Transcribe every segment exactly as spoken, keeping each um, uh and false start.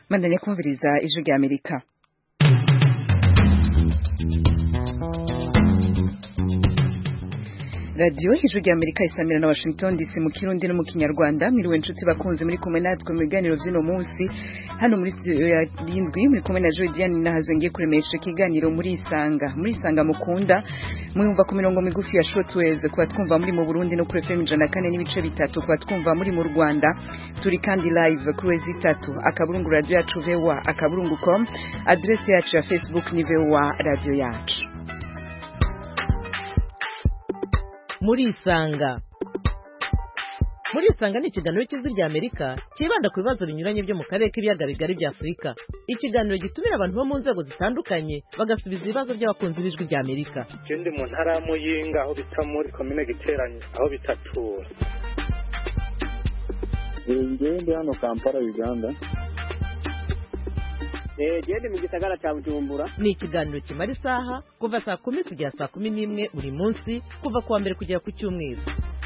Mandanya kumviriza ijwi rya Amerika. Radio ijwi rya Amerika isamira na Washington D C mu Kirundi no mu Kinyarwanda. Miriwe nshuti bakunze muri kumwe natwe mu biganiro vy'ino munsi hano muri studio ya Lindwi muri kumwe na Joy Diane nahazo ngiye kuremesha ikiganiro muri Isanga. Muri Isanga mukunda mwumva ku mirongo migufi ya shortwave kwa twumva muri mu Burundi no kuri F M ijana na kane n'ibice bitatu kwa twumva muri mu Rwanda. Turi kandi live kuri zitatu akaburungu radio yacu V O A akaburungu com, address yacu ya Facebook ni V O A radio yacu. Muri Isanga Muri Isanga ni ikiganiro cy'ijwi rya Amerika kibanda ku bibazo binyuranye byo mu karere k'ibiyaga bigari bya Afurika. Ikiganiro gitumira abantu bo mu nzego zitandukanye bagasubiza ibibazo by'abakunzi b'ijwi rya Amerika. Ikindi mu ntara ya Muyinga aho bita muri commune Giteranye aho bitatura. Ngende hano Kampala Uganda. Eh gende mu gisagara cya Bujumbura. Ni ikiganiro kimara isaha kuva saa kumi kugera saa kumi n'imwe buri munsi kuva kuwa mbere kugera ku cyumweru.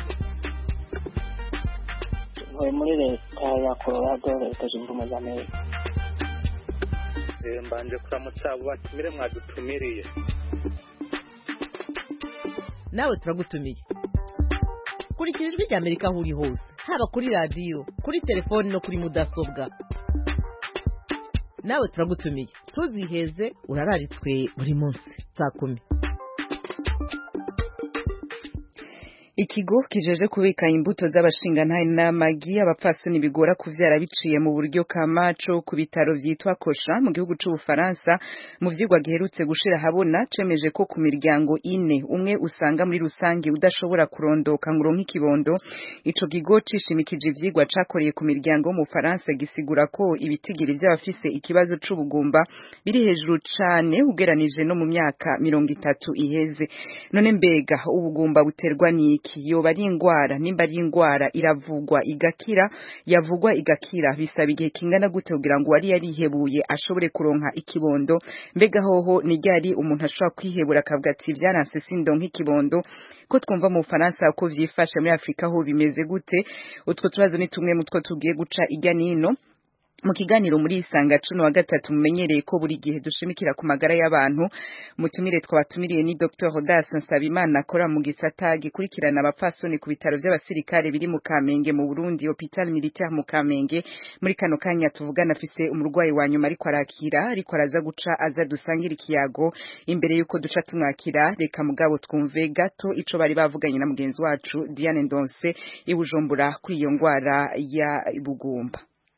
Ntuye muri leta ya Colorado leta zunze ubumwe za Amerika. Eh mbanje kuramutsa abo batumire mwadutumiriye. Nawe turagutumiye. Kurikira ijwi rya Amerika aho uri hose, haba kuri radio, kuri telefone no kuri mudasobwa. Nawe turagutumiye. Tuziheze urararitswe buri munsi saa kumi. Ikigo kijeje kubika imbuto z'abashingantahe n'amagi abapfasoni bigora kuvyara biciye mu buryo kamaco ku bitaro vyitwa Kosha mu gihugu c'u Bufaransa mu vyigwa giherutse gushira habona cemeje ko ku miryango ine umwe usanga muri rusangi udashobora kurondoka ngo nk'ikibondo. Ico kigo cishimikije ivyigwa cakoreye ku miryango mu Faransa gisigura ko ibitigiri vy'abafise ikibazo c'ubugumba biri hejuru cane ugeranije no mu myaka mirongo itatu iheze. None mbega ubugumba buterwa ni yoba ari ingwara? Nimba ari ingwara iravugwa igakira, yavugwa igakira, bisaba igihe kingana gute kugira ngo wari yarihebuye ashobore kuronka ikibondo? Mbega hoho ni ryari umuntu ashobora kwihebura akavuga ati vyaranse sindo nk'ikibondo? Ko twumva mu Faransa ko vyifashe muri Afrika ho bimeze gute? Utwo tubazo ni tumwe mutwo tugiye guca irya nino mu kiganiro muri Isanga cuno wa gatatu. Mumenyereye ko buri gihe dushimikira ku magara y'abantu. Mutumire twabatumiriye ni Docteur Odas Nsabimana akora mu gisata gikurikirana abapfasoni ku bitaro by'abasirikare biri mu Kamenge mu Burundi, Hôpital Militaire mu Kamenge. Muri kano kanya tuvugana afise umurwayi wa nyuma ariko arakira, ariko araza guca aza dusangira ikiyago. Imbere yuko duca tumwakira, reka mugabo twumve gato ico bari bavuganye na mugenzi wacu Diane Ndonse i Bujumbura kuri iyo ngwara ya bugumba.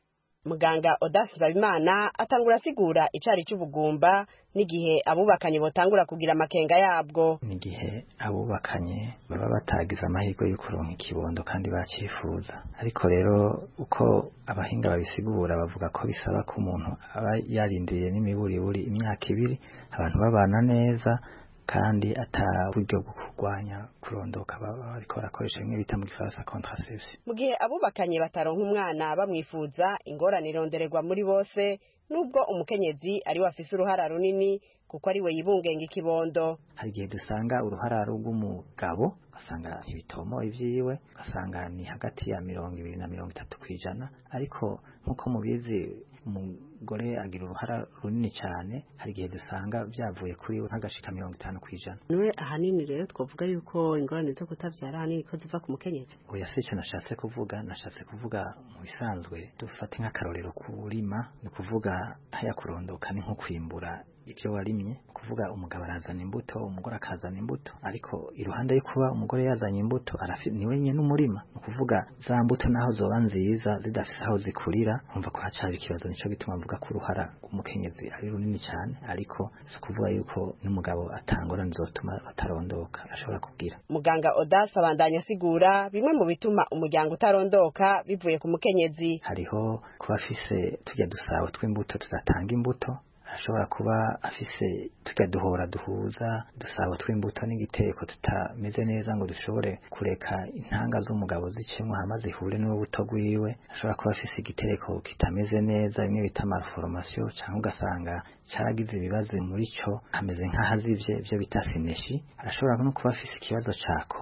Muganga Odas Nsabimana atangura asigura icari cy'ubugumba n'igihe abubakanye botangura kugira amakenga yabwo. N'igihe abubakanye baba batagize amahirwe yo kuronka ikibondo kandi bacifuza. Ariko rero uko abahinga babisigura bavuga ko bisaba ko umuntu aba yarindiriye n'imiburiburi imyaka ibiri abantu babana neza kandi ata buryo bwo kurwanya kurondoka baba ariko barakoresha bimwe bita mu gifaransa contraception. Mu gihe abubakanye bataronka umwana bamwifuza, ingorane irondererwa muri bose, nubwo umukenyezi ari wafise uruhara runini kuko ari we yibungenga ikibondo. Hari igihe dusanga uruhara rw'umugabo ugasanga ntibitomo ivyiwe, ugasanga ni hagati ya mirongo ibiri na mirongo itatu kwijana, ariko nkuko mubizi umugore agira uruhara runini cyane. Hari igihe dusanga byavuye kuri we nk'agashika mirongo itanu kwijana. Nwe ahanini rero twavuga yuko ingorane zo kutavyara ahanini ko ziva ku mukenyezi. Oya sico nashatse kuvuga, nashatse kuvuga mu bisanzwe dufate nk'akarorero kurima, ni kuvuga haya kurondoka ni nko kwimbura ibyo warimye, kuvuga umugabo arazana imbuto umugore akazana imbuto, ariko iruhande yo kuba umugore yazanye imbuto ni wenyine n'umurima, ni kuvuga za mbuto naho zoba nziza zidafise aho zikurira umva ko hacari ikibazo. Nico gituma mvuga ko uruhara rw'umukenyezi ari runini cyane, ariko si kuvuga yuko n'umugabo atangora nzotuma batarondoka ashobora kugira. Muganga Odas abandanya asigura bimwe mu bituma umuryango utarondoka bivuye ku mukenyezi. Hariho kuba afise tujya dusaho tw'imbuto tudatanga imbuto, ashobora kuba afise tujya duhora duhuza dusaba tw'imbuto n'igiteko tutameze neza ngo dushobore kureka intanga z'umugabo zicemwa hamaze ihure n'ubuto gwiwe. Ashobora kuba afise igitereko kitameze neza, bimwe bita malformation, cyangwa ugasanga caragize ibibazo muri cyo hameze nk'ahazivye, byo bita sineshi. Arashobora no kuba afise ikibazo ca col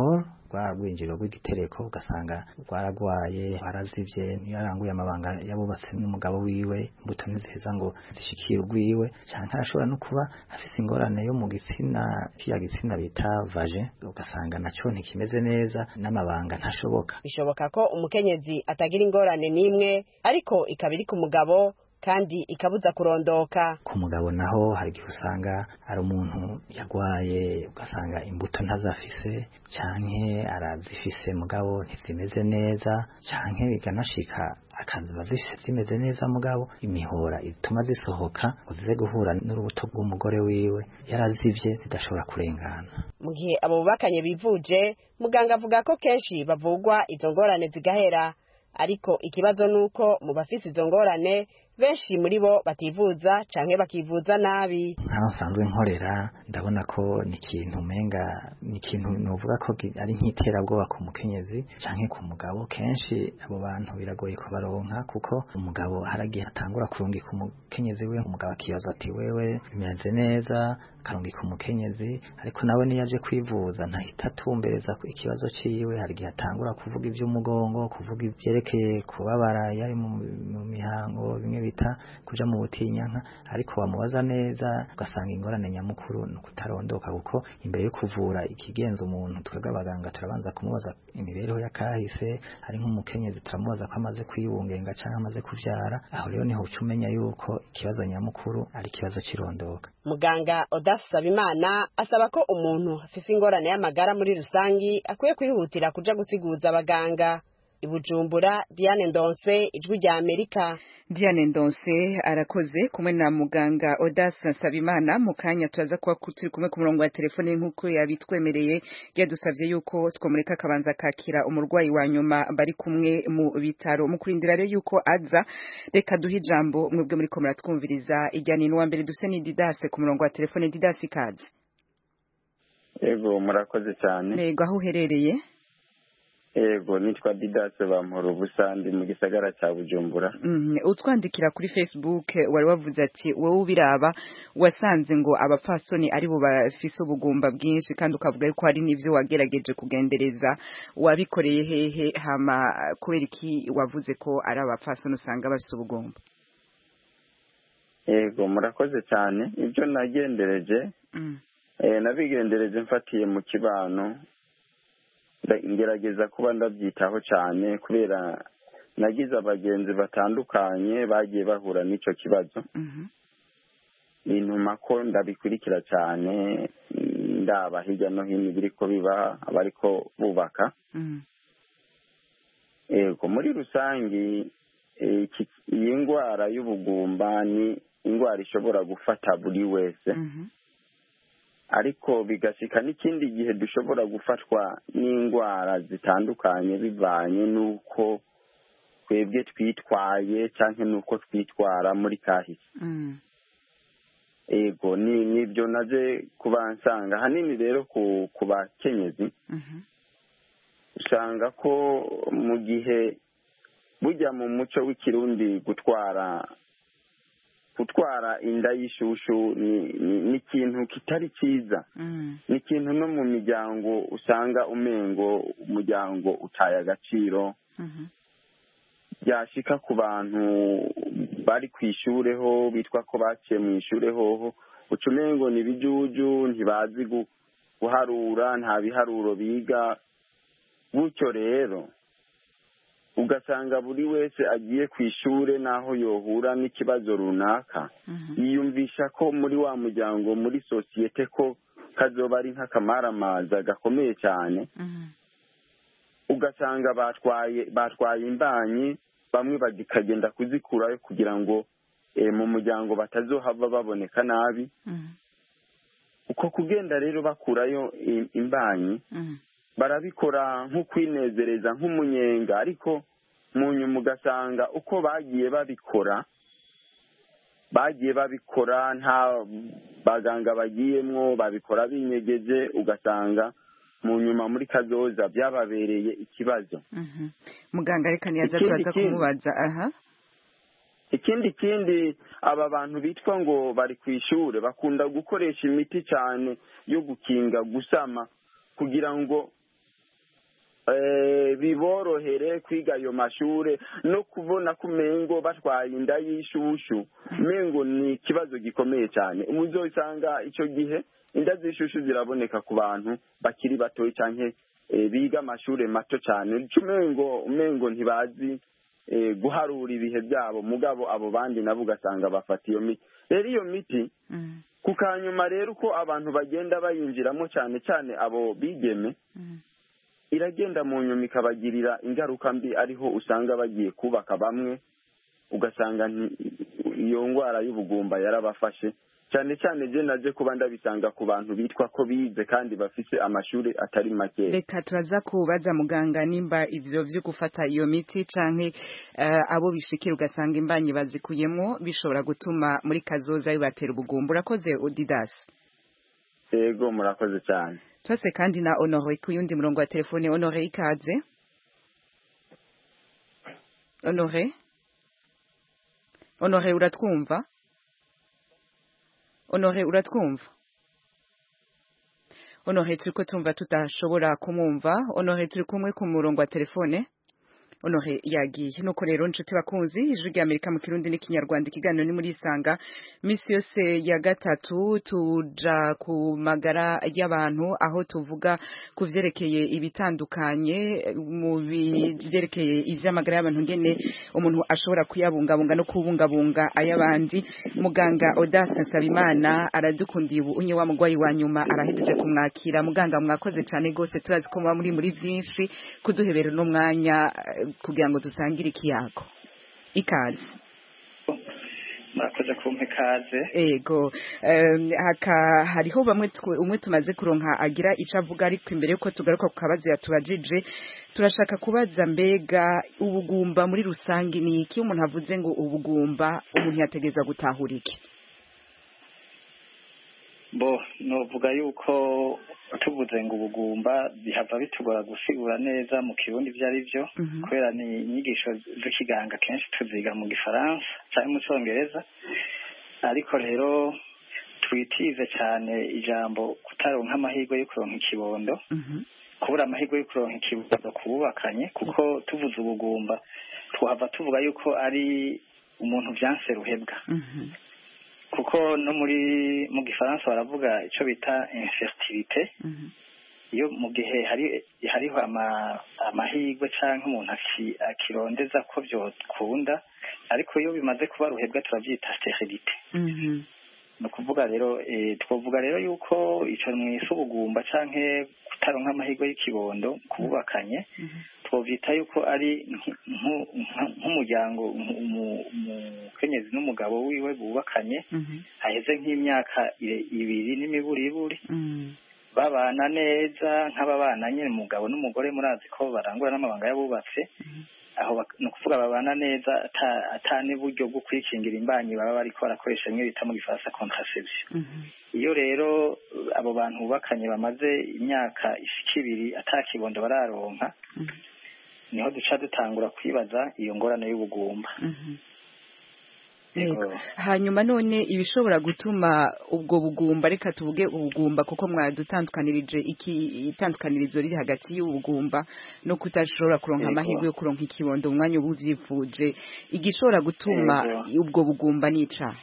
rwa rwinjiro rw'igitereko ugasanga rwaragwaye warazivye niyaranguye amabanga yabubatse n'umugabo wiwe imbuto ntiziheza ngo zishikire urwiwe canke arashobora no kuba afise ingorane yo mu gitsina kiya gitsina bita vagin ugasanga naco ntikimeze neza n'amabanga ntashoboka. Bishoboka ko umukenyezi atagira ingorane n'imwe ariko ikabiri ku mugabo kandi ikabuza kurondoka. Ku mugabo naho hari igihe usanga ari umuntu yagwaye ugasanga imbuto ntazafise canke arazifise mugabo ntizimeze neza canke biganashika akazi bazifise zimeze neza mugabo imihora ituma zisohoka ngo zize guhura n'urubuto rw'umugore wiwe yarazivye zidashobora kurengana. Mu gihe abo bubakanye bivuje muganga avuga ko kenshi bavugwa izo ngorane zigahera, ariko ikibazo nuko mu bafise izo ngorane benshi muri bo bativuza canke bakivuza nabi. Nkaho nsanzwe nkorera ndabona ko ni ikintu umenga ni ikintu novuga ko ari nk'iterabwoba ku mukenyezi canke ku mugabo. Kenshi abo bantu biragoye ko baronka kuko umugabo haragiye atangura kurungika umukenyezi we, umugabo akibaza ati wewe bimeze neza, akarungika umukenyezi ariko nawe niyo aje kwivuza ntahita atumbereza ikibazo ciwe. Hari igihe atangura kuvuga ivy'umugongo, kuvuga ivyerekeye kubabara yari mu mihango bimwe bita kuja mu butinyanka, ariko bamubaza neza ugasanga ingorane nyamukuru no kutarondoka kuko imbere yo kuvura ikigenza umuntu twebwe abaganga turabanza kumubaza imibereho yakahise. Ari nk'umukenyezi turamubaza ko amaze kwibungenga canke amaze kuvyara, aho rero niho ucumenya yuko ikibazo nyamukuru ari ikibazo cirondoka. Muganga Odas Sabimana asaba ko umuntu afise ingorane y'amagara muri rusangi akwiye kwihutira kuja gusiguza abaganga. Ibujumbura, Diane Ndonse, Ijwi rya Amerika. Diane Ndonse arakoze kumwe na muganga Odas Sabimana. Mu kanya turaza kuba turi kumwe ku murongo wa telefone nk'uko yabitwemereye, yadusavye yuko twomureka akabanza kakira umurwayi wa nyuma bari kumwe mu bitaro. Mu kurindira rero yuko aza, reka duhe ijambo mwebwe muri ko muratwumviriza. Ijyanye n'uwa mbere duse ni Didase ku murongo wa telefone. Didase ikaze. Ego murakoze cyane. Ego aho uherereye? Ego nitwa Didase Bamporo Busandi mu gisagara cya Bujumbura. Mm, utwandikira kuri Facebook wari wavuze ati wowe ubiraba wasanze ngo abapfasoni ari bo bafise ubugumba bwinshi kandi ukavuga yuko hari n'ivyo wagerageje kugendereza, wabikoreye hehe hama kubera iki wavuze ko ari abapfasoni usanga bafise ubugumba? Ego murakoze cyane. Ibyo nagendereje mm. eh nabigendereje mfatiye mu kibano, ngerageza kuba ndabyitaho cyane kubera nagize abagenzi batandukanye bagiye bahura n'icyo kibazo. Mhm. Intuma ko ndabikurikira cyane, ndaba hirya no hino biriko biba abariko bubaka. Mhm. Ego muri rusangi iyi ngwara y'ubugumba ni ingwara ishobora gufata buri wese. Mhm. Ariko bigashika n'ikindi gihe dushobora gufatwa n'ingwara zitandukanye bivanye nuko twebwe twitwaye canke nuko twitwara muri kahise. Mm. Ego ni nibyo naje kubansanga hanini rero ku kubakenyezi. Mhm. Usanga ko mu gihe bujya mu muco w'ikirundi gutwara gutwara inda y'ishushu ni ikintu kitari cyiza. Mm. Ni ikintu no mu miryango usanga umengo umuryango utaye agaciro. Mhm. Byashika ku bantu bari kwishureho bitwa ko baciye mu ishure hoho ucumengo ni bijuju ntibazi guharura, nta biharuro biga. Bucyo rero ugasanga buri wese agiye kwishure naho yohura n'ikibazo runaka. Mm-hmm. Yiyumvisha ko muri wa muryango muri societe ko kazoba ari nk'akamaramaza gakomeye cyane. Mm-hmm. Ugasanga batwaye batwaye imbanyi, bamwe bagikagenda kuzikurayo kugira ngo e, mu muryango batazohava baboneka nabi. Mm-hmm. Uko kugenda rero bakurayo imbanyi. Mm-hmm. Barabikora nk'ukwinezereza nk'umunyenga, ariko mu nyuma ugasanga uko bagiye babikora bagiye babikora nta baganga bagiyemwo, babikora binyegeje, ugasanga mu nyuma muri kazoza byababereye ikibazo. Mhm. Muganga reka niyaza turaza kumubaza. Aha. Ikindi kindi aba bantu bitwa ngo bari kwishure bakunda gukoresha imiti cyane yo gukinga gusama kugira ngo biborohere kwiga ayo mashure no kubona ko umengo batwaye inda y'ishushu umengo ni ikibazo gikomeye cyane umuzosanga icyo gihe inda z'ishushu ziraboneka ku bantu bakiri batoyi cyane biga amashure mato cyane umengo umengo ntibazi guharura ibihe byabo mugabo abo bandi nabo ugasanga bafata iyo miti rero iyo miti ku kanyuma rero uko abantu bagenda bayinjiramo cyane cyane abo bigeme iragenda mu nyuma ikabagirira ingaruka mbi ariho usanga bagiye kubaka bamwe ugasanga iyo ndwara y'ubugumba yarabafashe cyane cyane je naje kuba ndabisanga ku bantu bitwa ko bize kandi bafise amashuri atari make. Reka turaza kubaza muganga nimba ivyo vyo gufata iyo miti canke uh, abo bishikira ugasanga imbanyi bazikuyemo bishobora gutuma muri kazoza bibatera ubugumba. Urakoze Odidas. Yego murakoze cyane. Twese kandi na Honore kuyundi murongo wa telefone. Honore ikaze. Honore Honore uratwumva? Honore uratwumva? Honore turiko tumva tutashobora kumumva. Honore turi kumwe ku murongo wa telefone. Honore yagiye. Nuko rero nshuti bakunzi ijwi rya Amerika mu Kirundi n'ikinyarwanda ikiganiro ni muri Isanga misi yose ya gatatu tuja ku magara y'abantu aho tuvuga kuvyerekeye ibitandukanye mu byerekeye ivy'amagara y'abantu ngene umuntu ashobora kuyabungabunga no kubungabunga ayabandi. Muganga Audace Nsabimana aradukundiye ubu unye wa mugwayi wa nyuma arahejeje kumwakira. Muganga mwakoze cyane gose turazi ko muri muri vyinshi kuduhebera no mwanya kugira ngo dusangire ikiyago. Ikaze. Murakoze kumpa ikaze. Ego um, haka hariho bamwe umwe tumaze kuronka agira ico avuga ariko imbere yuko tugaruka ku kabazo yatubajije turashaka kubaza mbega ubugumba muri rusangi ni iki umuntu avuze ngo ubugumba umuntu yategeza gutahura iki? Bo novuga yuko tuvuze ngo ubugumba bihava bitugora gusigura neza mu kirundi ivyo ari byo kubera ni inyigisho z'ikiganga kenshi tuziga mu gifaransa cyangwa mu cyongereza ariko rero twitize cyane ijambo kutaronka amahirwe yo kuronka ikibondo kubura amahirwe yo kuronka ikibondo kububakanye kuko tuvuze ubugumba twahava tuvuga yuko ari umuntu vyanse ruhebwa kuko no muri mu gifaransa baravuga ico bita infertilité iyo mu gihe hari hariho ama amahirwe canke umuntu akirondeza ko byokunda ariko iyo bimaze kuba ruhebwa turavyita stérilité no kuvuga rero eh, twovuga rero yuko ico mwise ubugumba canke kutaronka amahirwe y'ikibondo kububakanye twovyita yuko ari nk'umuryango umukenyezi n'umugabo wiwe bubakanye haheze nk'imyaka ibiri n'imiburiburi babana neza nk'ababana nyine umugabo n'umugore murazi ko barangura n'amabanga y'abubatse aho no kuvuga babana neza atane buryo bwo kwikingira imbanyi baba bariko barakoresha imwe bita mu gifaransa contraception. Iyo rero abo bantu bubakanye bamaze imyaka ishika ibiri atakibondo bararonka niho duca dutangura kwibaza iyo ngorane y'ubugumba. Yego. Hanyuma none ibishobora gutuma ubwo bugumba reka tuvuge ubugumba kuko mwadutandukanirije iki itandukanirizo riri hagati y'ubugumba no kutashobora kuronka amahirwe yo kuronka ikibondo umwanya ubuvyifuje igishobora gutuma ubwo bugumba nica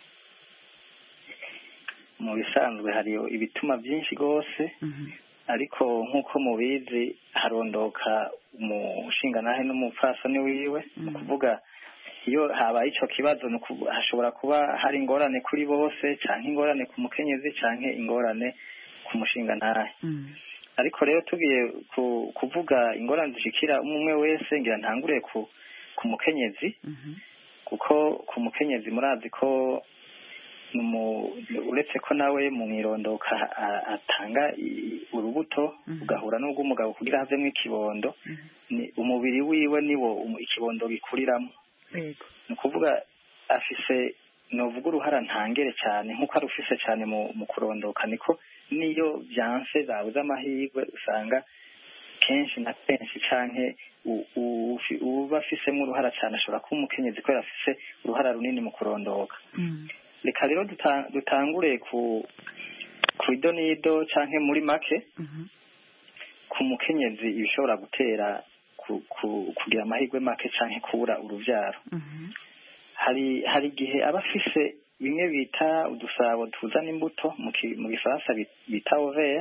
mu bisanzwe hari ibituma byinshi gose ariko nkuko mubizi harondoka umushinga nahe n'umupfasoni wiwe kuvuga iyo habaye ico kibazo hashobora kuba hari ingorane kuri bose canke ingorane ku mukenyezi canke ingorane ku mushinga nahe ariko rero tugiye kuvuga ingorane zishikira umwe wese ngira ntangure ku ku mukenyezi kuko ku mukenyezi murazi ko uretse ko nawe mu mwirondoka atanga urubuto ugahura n'ubw'umugabo kugira havemo ikibondo umubiri wiwe niwo ikibondo gikuriramo ni ukuvuga afise novuga uruhara ntangere cyane nk'uko arufise cyane mu kurondoka niko niyo byanse zabuze amahirwe usanga kenshi na kenshi canke uba afisemo uruhara cyane ashobora kuba umukenyezi ko afise uruhara runini mu kurondoka reka rero dutangure ku ku idonido canke muri make ku ku mukenyezi ibishobora gutera kugira amahirwe make canke kubura uruvyaro. hari hari igihe aba afise bimwe bita udusabo tuzana imbuto mu gifaransa bita ovaire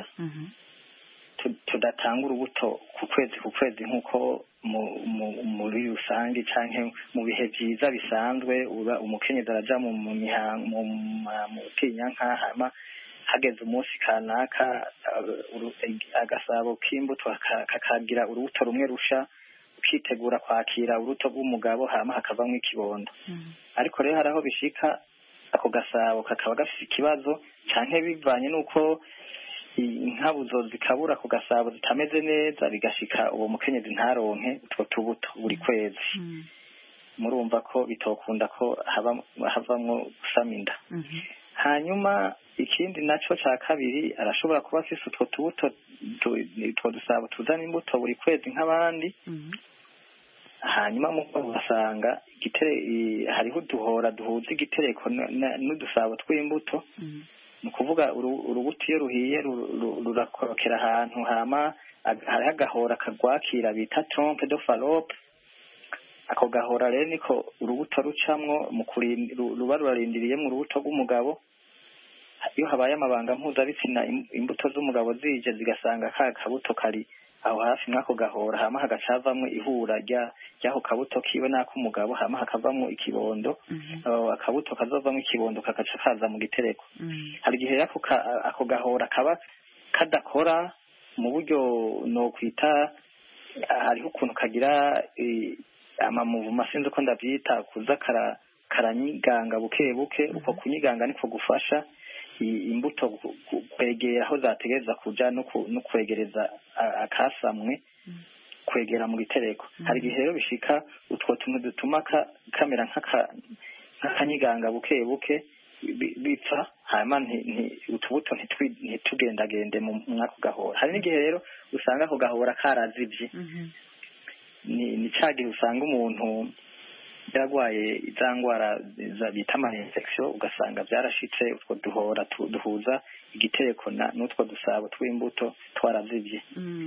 tudatanga urubuto ku kwezi ku kwezi nk'uko muri rusange canke mu bihe vyiza bisanzwe uba umukenyezi araja mu mihango mu butinyanka hama hageze umunsi kanaka agasabo k'imbuto kakagira urubuto rumwe rusha ukitegura kwakira urubuto rw'umugabo hama hakavamwo ikibondo. Ariko rero haraho bishika ako gasabo kakaba gafise ikibazo canke bivanye n'uko inkabuzo zikabura ku gasabo zitameze neza bigashika uwo mukenyezi ntaronke utwo tubuto buri kwezi. Murumva ko bitokunda ko havamwo gusama inda. Hanyuma ikindi naco ca kabiri arashobora kuba afise utwo tubuto utwo dusabo tuzana imbuto buri kwezi nk'abandi. Hanyuma mu ugasanga igitere hariho uduhora duhuza igitereko n'udusabo tw'imbuto. Ni ukuvuga urubuto iyo ruhiye rurakorokera ahantu hama hariho agahora kagwakira bita trompe de fallope. Ako gahora rero niko urubuto rucamwo mu ruba rurarindiriye mu rubuto rw'umugabo. Iyo habaye amabanga mpuzabitsina imbuto z'umugabo zije zigasanga ka kabuto kari aho hafi mwako gahora hama hagacavamwo ihura ry'aho kabuto kiwe n'ak'umugabo hama hakavamwo ikibondo. Akabuto kazovamwo ikibondo kagaca kaza mu gitereko. Hari igihe ako gahora kaba kadakora mu buryo no kwita hariho ukuntu kagira amamuvuma sinzi ko ndavyita kuza karanyiganga buke buke. Uko kunyiganga niko gufasha imbuto kwegera aho zategereza kuja no kwegereza akasamwe kwegera mu gitereko. Hari igihe rero bishika utwo tuntu dutuma kamera nk'akanyiganga buke buke bipfa hanyuma utubuto ntitugendagende mu mwako gahora. Hari n'igihe rero usanga ako gahora karazivye. Ni ca gihe usanga umuntu yaragwaye za ngwara bita ama infection ugasanga vyarashitse utwo duhora duhuza igitereko n'utwo dusabo tw'imbuto twarazivye.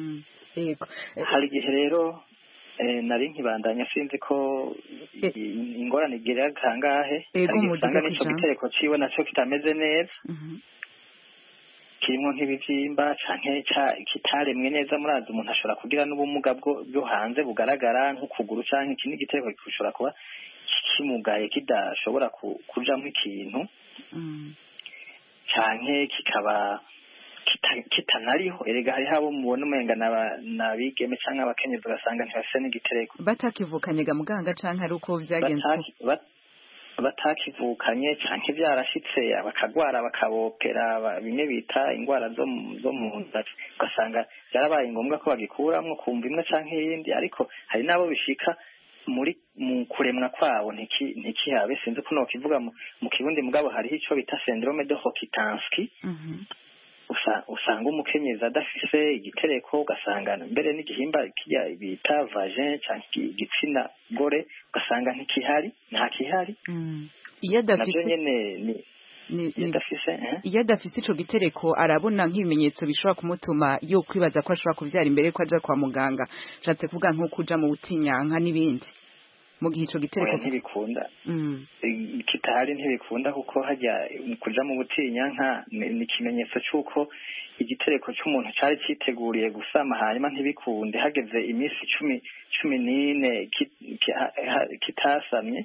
Hari igihe rero nari nkibandanya sinzi ko ingorane igira kangahe. Hari usanga n'ico gitereko ciwe naco kitameze neza, kirimo nk'ibivyimba canke kitaremwe neza. Murazi umuntu ashobora kugira n'ubumuga bwo hanze bugaragara nk'ukuguru canke ikindi gitereko gishobora kuba kimugaye kidashobora kujamwo ikintu canke kikaba kitanariho. Erega hari habo mubona umenga nabigeme canke abakenyezi ugasanga ntibafise n'igitereko batakivukanye ga muganga canke ari uko vyagenze batakivukanye canke vyarashitse bakagwara bakabopera bimwe bita ingwara zo mu nda ugasanga byarabaye ngombwa ko bagikuramwo kumva imwe canke iyindi. Ariko hari nabo bishika muri mu kuremwa kwabo ntikihabe sinzi ko nokivuga mu kirundi mugabo hariho ico bita syndrome de Rokitansky. Usanga umukenyezi adafise igitereko ugasanga mbere n'igihimba kijya bita vagin canke igitsina gore ugasanga ntikihari nta kihari. Iyo adafise iyo adafise ico gitereko arabona nk'ibimenyetso bishobora kumutuma yo kwibaza ko ashobora kuvyara imbere ko aja kwa muganga. Nshatse kuvuga nko kuja mu butinyanka n'ibindi. Mu gihe ico gitereko ntibikunda kitahari ntibikunda kuko hajya kuja mu butinyanka ni ikimenyetso c'uko igitereko c'umuntu cari citeguriye gusama hanyuma ntibikunde hageze iminsi cumi cumi n'ine kitasamye.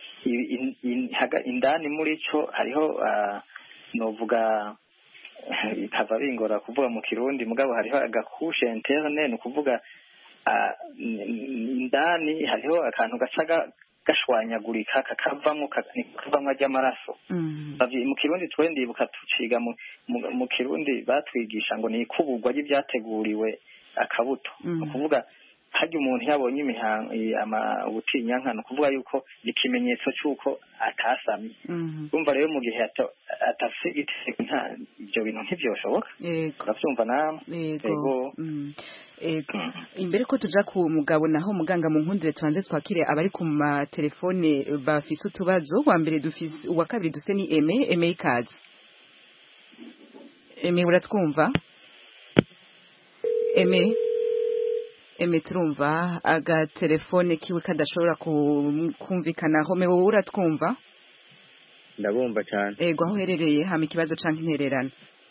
Indani muri co hariho novuga bikava bingora kuvuga mu kirundi mugabo hariho agakushe interne ni ukuvuga indani hariho akantu gaca gashwanyagurika kakavamwo kakavamwo ajy'amaraso. Mu kirundi twe ndibuka tuciga mu kirundi batwigisha ngo ni ikubugwa ry'ibyateguriwe akabuto. Ni ukuvuga harya umuntu yabonye imihango ama ubutinyanka ni ukuvuga yuko ikimenyetso c'uko atasamye. Urumva rero mu gihe atafise igitereko nta ibyo bintu ntivyoshoboka. Uravyumva namwe? Yego. Imbere ko tuja ku mugabo naho muganga mu nkundire tubanze twakire abari ku ma telefone bafise utubazo. Wa mbere dufise uwa kabiri duse ni Aime Aime ikaze. Aime uratwumva? Aime Eme turumva agatelefone kiwe kadashobora kumvikana home wowe uratwumva ndabumva cyane ego aho uherereye hama ikibazo canke intererano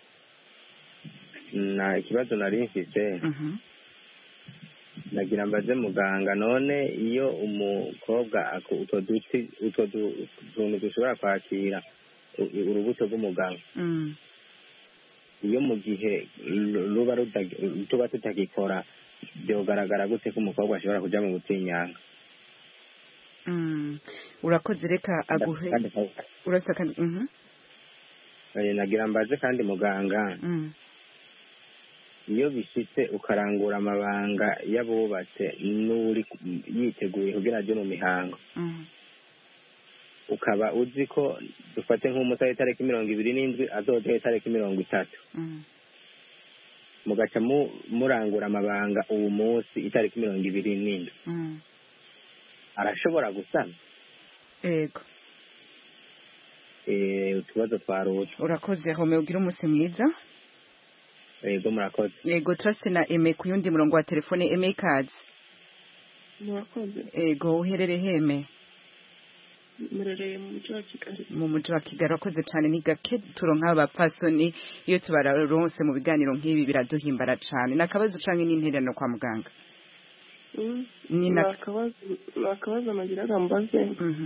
na ikibazo nari mfise mhm nagira mbaze muganga none iyo umukobwa utwo duti utwo tuntu dushobora kwakira urubuto rw'umugabo mm iyo mu gihe ruba tuba tutagikora byogaragara gute ko umukobwa ashobora kuja mu butinyanga mm urakoze reka aguhe urasa kandi mhm nagira mbaze kandi muganga mm iyo bishitse ukarangura amabanga y'abubatse n'uri yiteguye kugira aje mu mihango mm ukaba uzi ko dufate nk'umusore itariki mirongo ibiri n'indwi azoje itariki mirongo itatu mm mugaca murangura amabanga uwo munsi itariki mirongo ibiri n'indwi mm arashobora gusama ego eh utubazo twaruta urakoze home ugira umunsi mwiza ego murakoze ego trust na Eme ku yundi murongo wa telefone Eme cards murakoze ego uherere heme murereye mu mujyi wa Kigali mu mujyi wa Kigali urakoze cyane ni gake turonka abapfasoni iyo tubararonse mu biganiro nk'ibi biraduhimbara cyane nakabazo canke n'intererano kwa muganga mm ni nakabazo nakabazo nagira mbaze mhm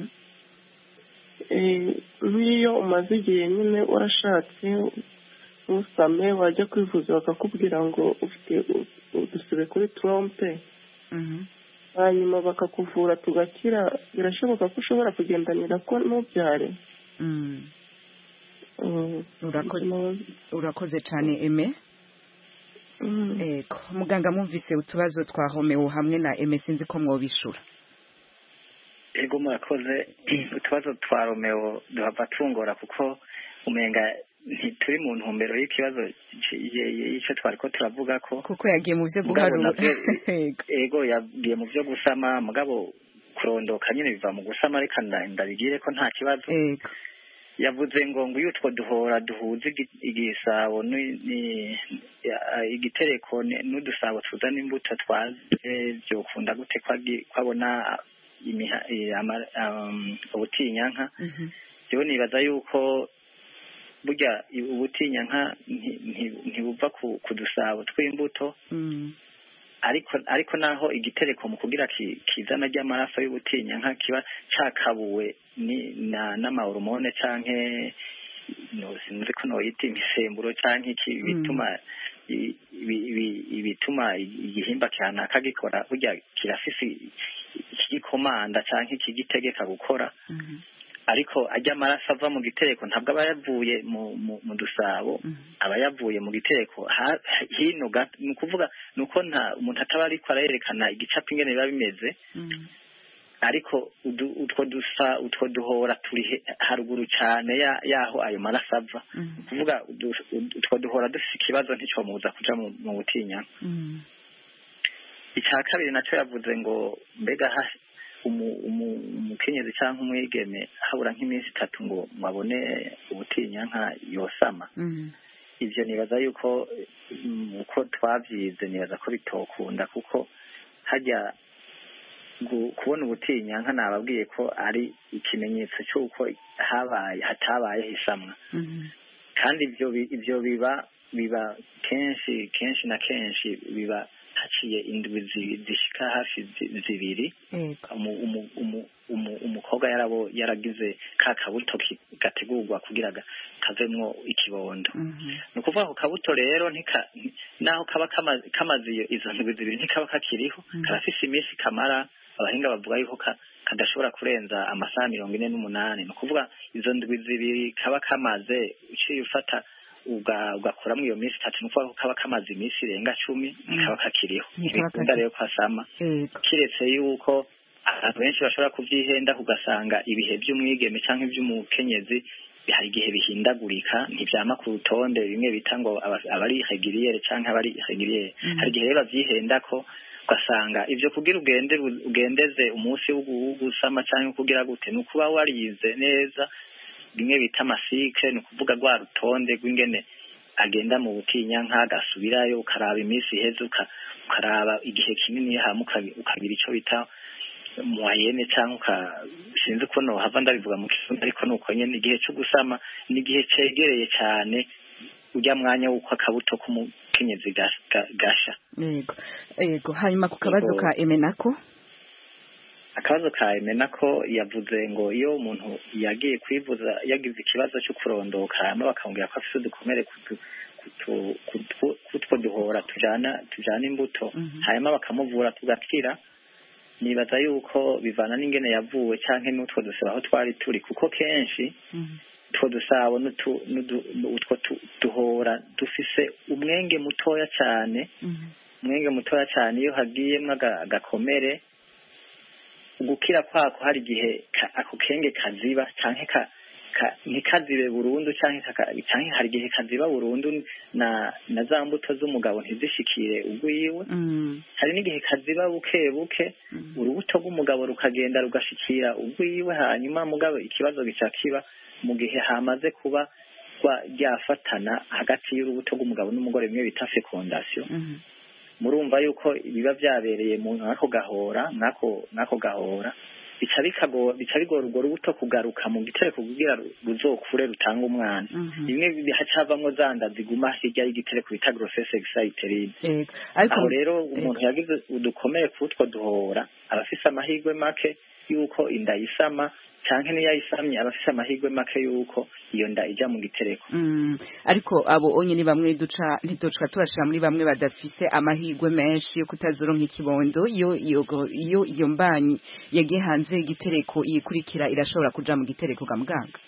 eh niyo umaze igihe nyine urashatse usame wajya kwivuza bakakubwira ngo ufite udusebe kuri trompe mhm hanyuma bakakuvura tugakira birashoboka ko ushobora kugendanira ko n'ubyare mm urakoze urakoze cyane Eme ego muganga mwumvise utubazo twa Homeo hamwe na Eme sinzi ko mwobishura ego murakoze utubazo twa Romeo duhava tungora kuko umenga ntituri mu ntumbero y'ikibazo y'icyo twari ko turavuga ko kuko yagiye mu byo guharura ego yagiye mu byo gusama mugabo kurondoka nyine biva mu gusama ariko ndabigire ko nta kibazo ego yavuze ngo ngo iyo utwo duhora duhuze igisabo igitereko n'udusabo tuzana imbuto twaze byokunda gute kwabona ubutinyanka rero nibaza yuko burya ubutinyanka ntibuva ku dusabo tw'imbuto ariko ariko naho igitereko mu kugira kizana ry'amaraso y'ubutinyanka kiba cakabuwe n'amahormone canke no sinzi ko no yita imisemburo canke iki bituma ibituma igihimba kanaka gikora burya kirafise ikigikomanda canke ikigitegeka gukora ariko ajya amaraso ava mu gitereko ntabwo aba yavuye mu dusabo aba yavuye mu gitereko hino ni ukuvuga ni uko nta umuntu ataba ariko arayerekana igicapu ingene biba bimeze ariko utwo dusa utwo duhora turi haruguru cyane yaho ayo maraso ava kuvuga utwo duhora dufite ikibazo nticyomubuza kuja mu butinya icya kabiri nacyo yavuze ngo mbega umukenyezi cyangwa umwigeme habura nk'iminsi itatu ngo mwabone ubutinyanka yosama ibyo nibaza yuko uko twabyize nibaza ko bitokunda kuko hajya kubona ubutinyanka nababwiye ko ari ikimenyetso cy'uko habaye hatabaye isamwa kandi ibyo ibyo biba biba kenshi kenshi na kenshi biba haciye indwi zishika hafi zibiri umukobwa yarabo yaragize ka kabuto gategurwa kugira kavemwo ikibondo ni ukuvuga ko kabuto rero naho kaba kamaze izo ndwi zibiri ntikaba kakiriho karafise iminsi kamara abahinga bavuga yuko kadashobora kurenza amasaha mirongo ine n'umunani ni ukuvuga izo ndwi zibiri kaba kamaze uciye ufata ugakuramo iyo minsi itatu ni ukuvuga ko kaba kamaze iminsi irenga cumi kaba kakiriho ntibikunda rero kwasama kiretse yuko abantu benshi bashobora kubyihenda ugasanga ibihe by'umwigeme cyangwa iby'umukenyezi hari igihe bihindagurika ntibyama ku rutonde bimwe bita ngo abari regiriyere cyangwa abari regiriyere hari igihe rero babyihenda ko ugasanga ibyo kugira ugende ugendeze umunsi wo gusama cyangwa kugira gute ni ukuba warize neza bimwe bita amasike ni ukuvuga rwa rutonde rw'ingene agenda mu butinyanka agasubirayo ukaraba iminsi iheze ukaraba igihe kinini hama ukagira icyo bita mwayene cyangwa sinzi uko nohava ndabivuga mu kirundi ariko nuko nyene igihe cyo gusama ni igihe cegereye cyane ujya mwanya w'uko akabuto k'umukenyezi gasha. Yego yego hanyuma ku kabazo ka Emenako akabazo ka Emenako yavuze ngo iyo umuntu yagiye kwivuza yagize ikibazo cyo kurondoka hama bakambwira ko afite udukomere kutwo duhora tujana tujana imbuto hanyuma bakamuvura tugakira. Nibaza yuko bivana n'ingene yavuwe canke n'utwo dusaba aho twari turi kuko kenshi utwo dusabo n'utwo duhora dufise umwenge mutoya cyane umwenge mutoya cyane iyo hagiyemwo agakomere gukira kwako hari igihe ako kenge kaziba canke ntikazibe burundu canke hari igihe kaziba burundu na na za mbuto z'umugabo ntizishikire ugwiwe hari n'igihe kaziba buke buke urubuto rw'umugabo rukagenda rugashikira ugwiwe hanyuma mugabo ikibazo gica kiba mu gihe hamaze kuba ryafatana hagati y'urubuto rw'umugabo n'umugore bimwe bita fecondation murumva yuko biba byabereye mu nkako gahora nkako nkako gahora bica bikagora bica bigora urwo rubuto kugaruka mu gitereko kugira ruzokure rutanga umwana bimwe bihacavamwo zanda ziguma hirya y'igitereko bita grossesse excited aho rero umuntu yagize udukomere kutwo duhora abafise amahirwe make yuko inda yisama canke niyo yayisamye abafise amahirwe make yuko iyo nda ija mu gitereko ariko abo onye ni bamwe duca ntiduca turashira muri bamwe badafise amahirwe menshi yo kutazoronka ikibondo iyo iyo iyo iyo mbanyi yagiye hanze igitereko iyikurikira irashobora kuja mu gitereko ga muganga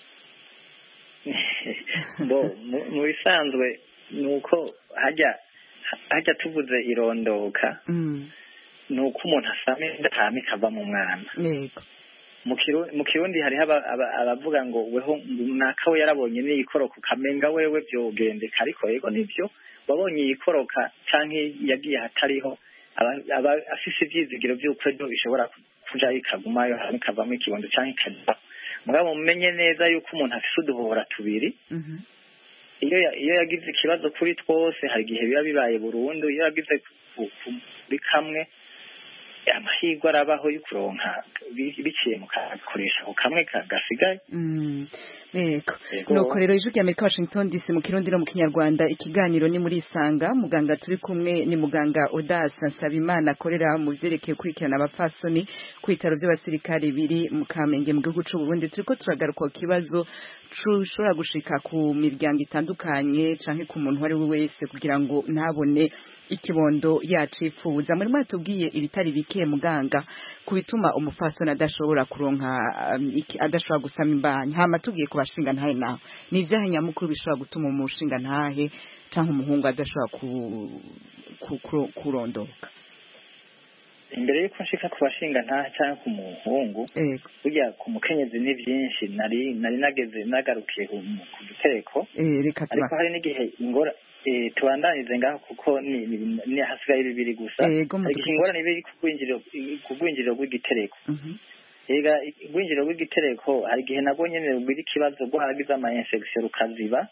bo mu bisanzwe nuko hajya hajya tuvuze irondoka nuko umuntu asame ndakame kava mu mwana yego mu kirundi hariho abavuga ngo weho nakawe yarabonye n'iyikoroka ukamenga wewe byogendeka ariko yego nivyo wabonye iyikoroka canke yagiye hatariho aba afise ivyizigiro vy'uko ejo bishobora kuja ikagumayo hamwe ikavamwo ikibondo canke ikajya mugabo mumenye neza yuko umuntu afise uduhora tubiri iyo iyo yagize ikibazo kuri twose hari igihe biba bibaye burundu iyo yagize kuri kamwe amahirwe arabaho yo kuronka biciye mu kakoresha kamwe gasigaye. Yego nuko rero ijwi ry'Amerika Washington D C mu kirundi no mu kinyarwanda ikiganiro ni muri isanga muganga turi kumwe ni muganga Audace Nsabimana akorera mu vyerekeye kurikirana abapfasoni ku bitaro by'abasirikare biri mu Kamenge mu gihugu c'u Burundi turiko turagaruka ku kibazo cushobora gushika ku miryango itandukanye canke ku muntu wari we wese kugira ngo ntabone ikibondo yacifuza muri matubwiye ibitari bike muganga kubituma umufasoni adashobora kuronka um, adashobora gusama imbanya hama tugiye kubashinga ntahe naho ni ivyahe nyamukuru bishobora gutuma umushinga ntahe canke umuhungu adashobora ku, ku, ku, kurondoka imbere yuko nshika kubashinga ntahe canke ku muhungu burya ku mukenyezi ni vyinshi nari nari nageze nagarukiye ku gitereko ariko hari n'igihe ingora eh tubandanize ngaho kuko ni ni hasigaye bibiri gusa ariko ingorane biri kugwinjiriro kugwinjiriro rw'igitereko ega igwinjiriro rw'igitereko hari igihe nabwo nyene rubiri kibazo bwo haragize ama infection rukaziba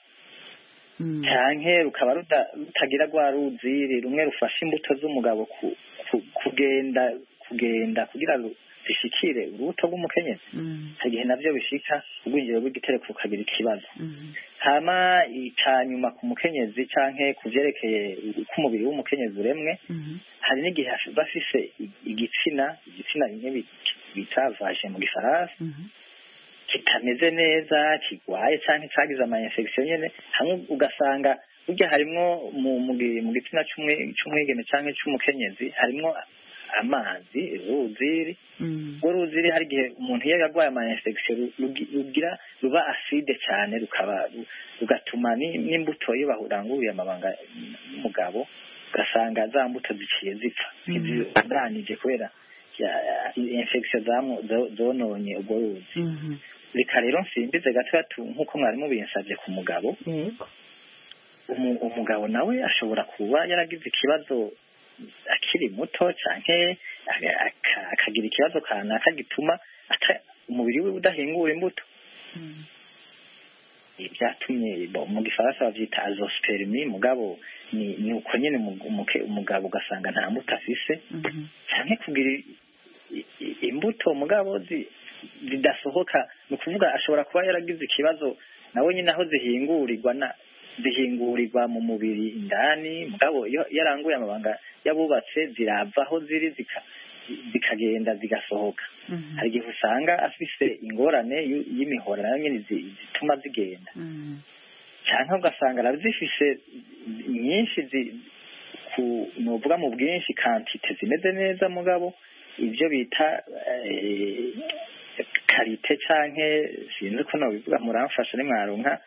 canke rukaba rutagira rwa ruziri rumwe rufasha imbuto z'umugabo kugenda kugenda kugira zishikire urubuto rw'umukenyezi hari igihe navyo bishika ubwinjiro bw'igitereko rukagira ikibazo hama icanyuma ku mukenyezi canke kuvyerekeye uko umubiri w'umukenyezi uremwe hari n'igihe bafise igitsina igitsina bimwe bita vagin mu gifaransa kitameze neza kigwaye canke cagize ama infection nyene hamwe ugasanga burya harimwo mu gitsina c'umwigeme canke c'umukenyezi harimwo amazi uruziri urwo ruziri hari igihe umuntu iyo yagwaye ama infection rugira ruba acide cyane rukaba rugatuma n'imbuto iyo bahuranguye amabanga y'umugabo ugasanga za mbuto ziciye zipfa ntizibandanije kubera infection zononye urwo ruzi reka rero nsimbize gatatu nk'uko mwari mubinsabye ku mugabo umugabo nawe ashobora kuba yaragize ikibazo akiri muto canke akagira ikibazo kanaka gituma umubiri we udahingura imbuto byatumye mu gifaransa bavyita azospermi mugabo ni ni uko nyene umugabo ugasanga nta mbuto afise canke kugira imbuto mugabo zidasohoka ni ukuvuga ashobora kuba yaragize ikibazo nawe nyine aho zihingurirwa na zihingurirwa mu mubiri indani mugabo iyo yaranguye amabanga yabubatse zirava aho ziri zika zikagenda zigasohoka hari igihe usanga afise ingorane y'imihora nayo nyine zituma zigenda cyangwa ugasanga arazifise nyinshi nuvuga mu bwinshi kantite zimeze neza mugabo ibyo bita karite canke sinzi ko nobivuga muramfasha nimwaronka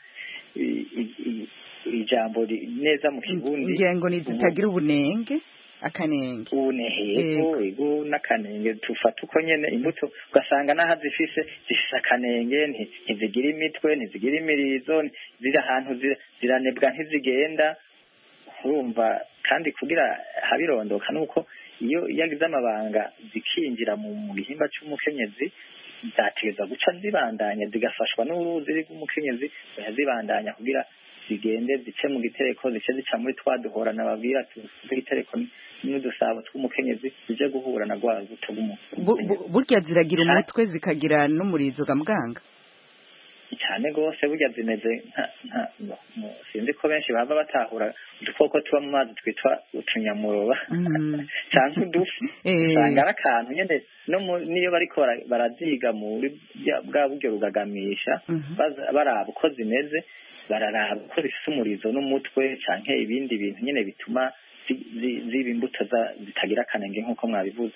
ijambo neza mu kirundi ngira ngo nizitagira ubunenge akanenge ubunehego ego n'akanenge tufata uko nyene imbuto ugasanga naho zifise zifise akanenge ntizigira imitwe ntizigira imirizo ziri ahantu ziranebwa ntizigenda urumva kandi kugira habirondoka nuko iyo yagize amabanga zikinjira mu gihimba cy'umukenyezi zategeza guca zibandanya zigafashwa n'uruzi rw'umukenyezi zibandanya kugira zigende zice mu gitereko zice zica muri twa duhora nababwira tugitereko n'udusabo tw'umukenyezi zije guhura na gwa rubuto rw'umuntu burya ziragira umutwe zikagira n'umurizo gamuganga cyane gose burya zimeze nka sinzi ko benshi bava batahura udukoko tuba mu mazi twitwa utunyamuroba cyangwa udufi usanga ari akantu nyine niyo bariko baraziga muri bwa buryo rugagamisha baraba uko zimeze bararaba uko zifite umurizo n'umutwe canke ibindi bintu nyine bituma ziba imbuto zitagira akanenge nk'uko mwabivuze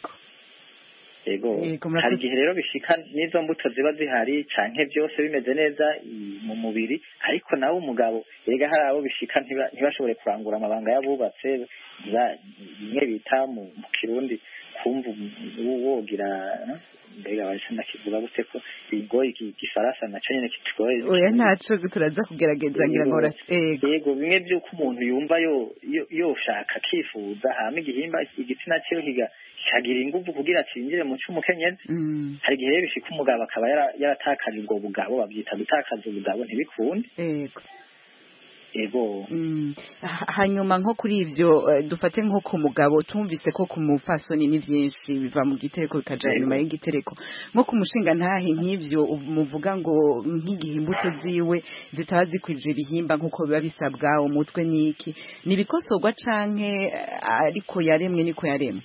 yego yego hari igihe rero bishika n'izo mbuto ziba zihari canke byose bimeze neza mu mubiri ariko nawe umugabo yega hari abo bishika ntibashobore kurangura amabanga yabubatse bimwe bita mu kirundi kumva wogira mbega barasha ndakivuga gute ko bigoye igifaransa naco nyene kitugoye oya ntaco turaza kugerageza ngira ngo yego bimwe byuko umuntu yumva yo yoshaka kifuza hama igihimba igitsina cyo higa kagira ingufu kugira cinjire mu cy'umukenyezi hari igihe bishika umugabo akaba yaratakaje ubwo bugabo babyita gutakaza ubugabo ntibikunde yego yego hanyuma nko kuri ivyo dufate nko ku mugabo tumvise ko ku mufasoni ni byinshi biva mu gitereko bikaja inyuma y'igitereko nko ku mushinga ntahe nk'ivyo muvuga ngo nk'igihe imbuto ziwe zitaba zikwije ibihimba nk'uko biba bisabwa umutwe n'iki ni bikosorwa canke ariko yaremwe niko yaremwe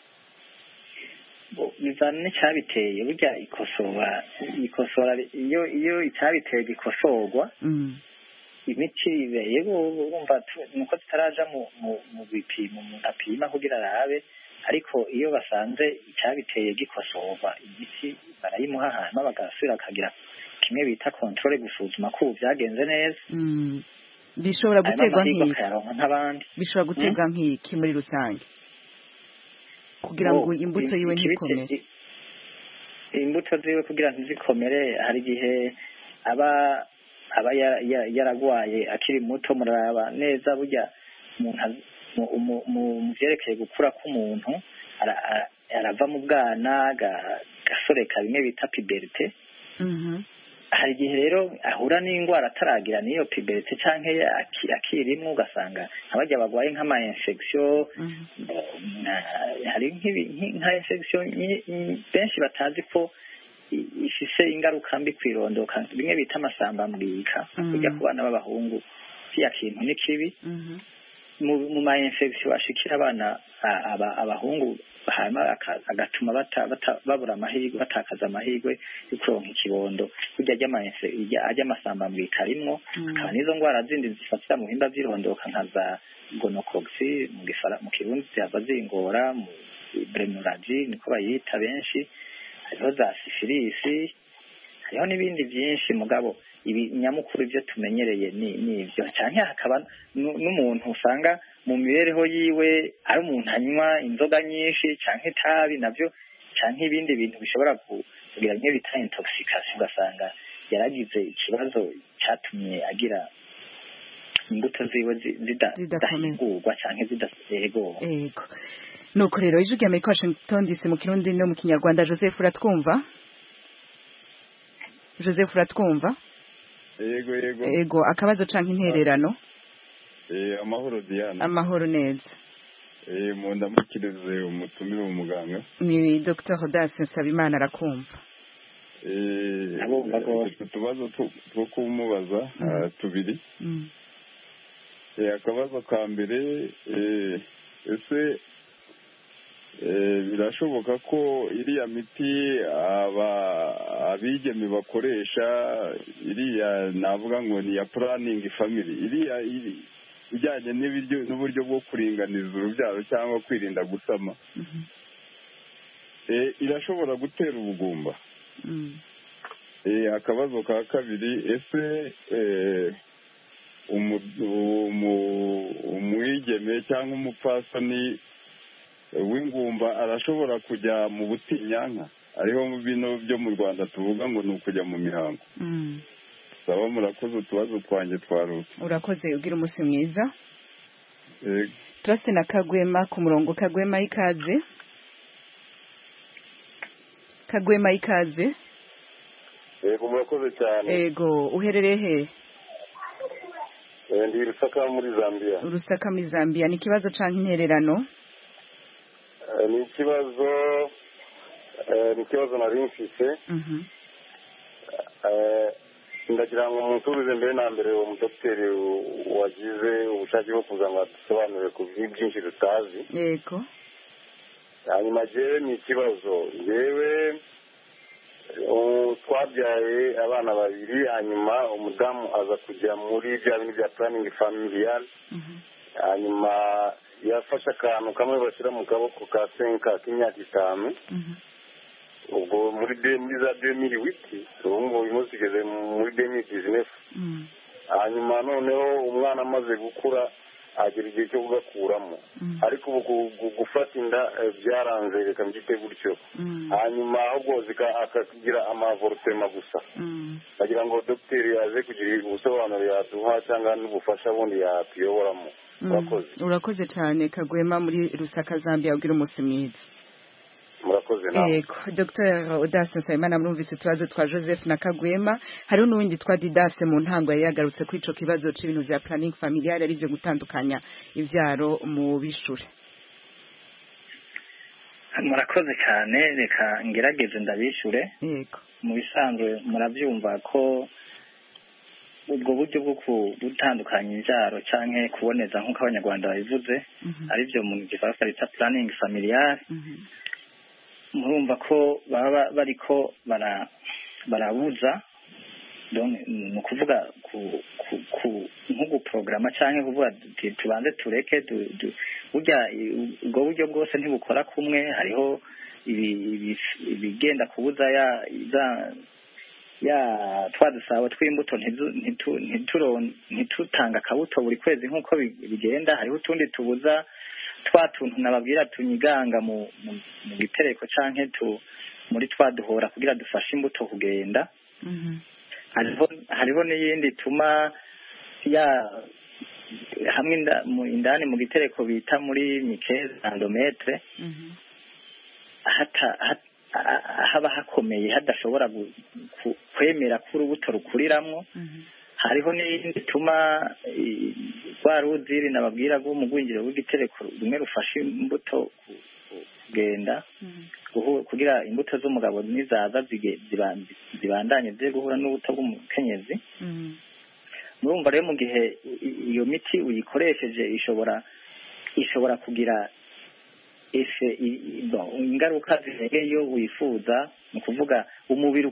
bizana n'icyabiteye burya ikosora ikosora iyo iyo icyabiteye gikosorwa imiti yego urumva nuko tutaraja mu mu bipimo umuntu apima kugira arabe ariko iyo basanze icyabiteye gikosorwa imiti barayimuha hanyuma bagasubira akagira kimwe bita controle gusuzuma ko byagenze neza bishobora guterwa nk'iki bishobora guterwa nk'iki muri rusange kugira ngo imbuto yiwe ntikomere imbuto ziwe kugira ntizikomere hari igihe aba aba yaragwaye akiri muto muraba neza burya mu byerekeye gukura k'umuntu arava mu bwana gasoreka bimwe bita puberite hari igihe rero ahura n'indwara ataragira n'iyo puberite canke akirimwo ugasanga abajya bagwaye nk'ama infection hari nka infection benshi batazi ko ifise ingaruka mbi kwirondoka bimwe bita amasamba mbwika kujya ku bana b'abahungu kiya kintu ni kibi mu ma infection ashikira abana abahungu hanyuma agatuma babura amahirwe batakaza amahirwe yo kuronka ikibondo kurya ajya amasamba mbwika arimwo akaba n'izo ndwara zindi zifatira mu bihimba by'irondoka nka za gonocoxi mu kirundi zihava zingora mu bremuragi niko bayita benshi hariho za sifilisi hariho n'ibindi byinshi mugabo ibi nyamukuru ibyo tumenyereye ni ibyo cyane hakaba n'umuntu usanga mu mibereho yiwe ari umuntu anywa inzoga nyinshi cyangwa itabi nabyo cyangwa ibindi bintu bishobora kugira nk'iyo bita intoxication ugasanga yaragize ikibazo cyatumye agira imbuto ziwe zidahingurwa cyangwa zidasegwa yego nuko rero ijwi rya Amerika Washington D C mu kirundi no mu kinyarwanda Joseph uratwumva Joseph uratwumva yego yego yego akabazo canke intererano eh amahoro Diana amahoro neza eh mu ndamukirize umutumire umuganga ni Docteur Audace Nsabimana arakumva eh utubazo two kumubaza tubiri eh akabazo ka mbere eh ese birashoboka ko iriya miti aba abigeme bakoresha iriya navuga ngo ni ya planning family iriya ijyanye n'ibiryo n'uburyo bwo kuringaniza urubyaro cyangwa kwirinda gusama irashobora gutera ubugumba akabazo ka kabiri ese umwigeme cyangwa umupfasoni w'ingumba arashobora kujya mu butinyanka ariho mu bino byo mu Rwanda tuvuga ngo ni ukujya mu mihango saba murakoze utubazo twanjye twarutse urakoze ugira umunsi mwiza turase na Kagwema ku murongo Kagwema ikaze Kagwema ikaze yego murakoze cyane yego uherereye he ndi Rusaka muri Zambia Rusaka muri Zambia ni kibazo canke intererano ni ikibazo ni ikibazo nari mfise ndagira ngo umutubize mbere na mbere uwo mudokiteri wagize ubushake bwo kuza ngo adusobanurire ku byinshi tutazi yego hanyuma jewe ni ikibazo yewe twabyaye abana babiri hanyuma umudamu aza kujya muri bya bintu bya planning familial hanyuma yafashe akantu kamwe bashyira mu kaboko ka senka k'imyaka itanu ubwo muri muri za demiri witi ubu ngubu uyu munsi igeze muri demiri bizinesi hanyuma noneho umwana amaze gukura agera igihe cyo kugakuramo ariko ubu gufata inda byaranze reka mbyite gutyo hanyuma ahubwo akagira amavorutema gusa bagira ngo dogiteri yaje kugira ubusobanuro yaduha cyangwa n'ubufasha bundi yatuyoboramo urakoze urakoze cyane Kagwema muri Rusaka Zambia ugira umunsi mwiza murakoze nawe yego Docteur Audace Nsabimana murumvise tubazo twa Joseph na Kagwema hariho n'uwindi twa Didase mu ntango yari yagarutse kuri ico kibazo c'ibintu vya planning familial ari byo gutandukanya ivyaro mu bishure murakoze cyane reka ngerageze ndabishure yego mu bisanzwe murabyumva ko ubwo buryo bwo gutandukanya ibyaro canke kuboneza nk'uko abanyarwanda babivuze ari byo mu gifaransa bita planning familial murumva ko baba bariko barabuza ni ukuvuga nko guporogaramu cyangwa kuvuga tubanze tureke burya ubwo buryo bwose ntibukora kumwe hariho ibigenda kubuza ya twa dusabo tw'imbuto ntitutanga akabuto buri kwezi nk'uko bigenda hariho utundi tubuza twa tuntu nababwira tunyiganga mu gitereko canke tu muri twa duhora kugira dufashe imbuto kugenda hariho hariho n'iyindi tuma ya hamwe indani mu gitereko bita muri mikeze endometre hata haba hakomeye hadashobora kwemera ko urubuto rukuriramwo hariho n'iyindi tuma rwa ruziri nababwira rwo mu rwinjiro rw'igitereko rumwe rufashe imbuto kugenda kugira imbuto z'umugabo nizaza zibandanye ziri guhura n'ubuto bw'umukenyezi murumva rero mu gihe iyo miti uyikoresheje ishobora ishobora kugira efe ingaruka zirengeye iyo wifuza ni ukuvuga umubiri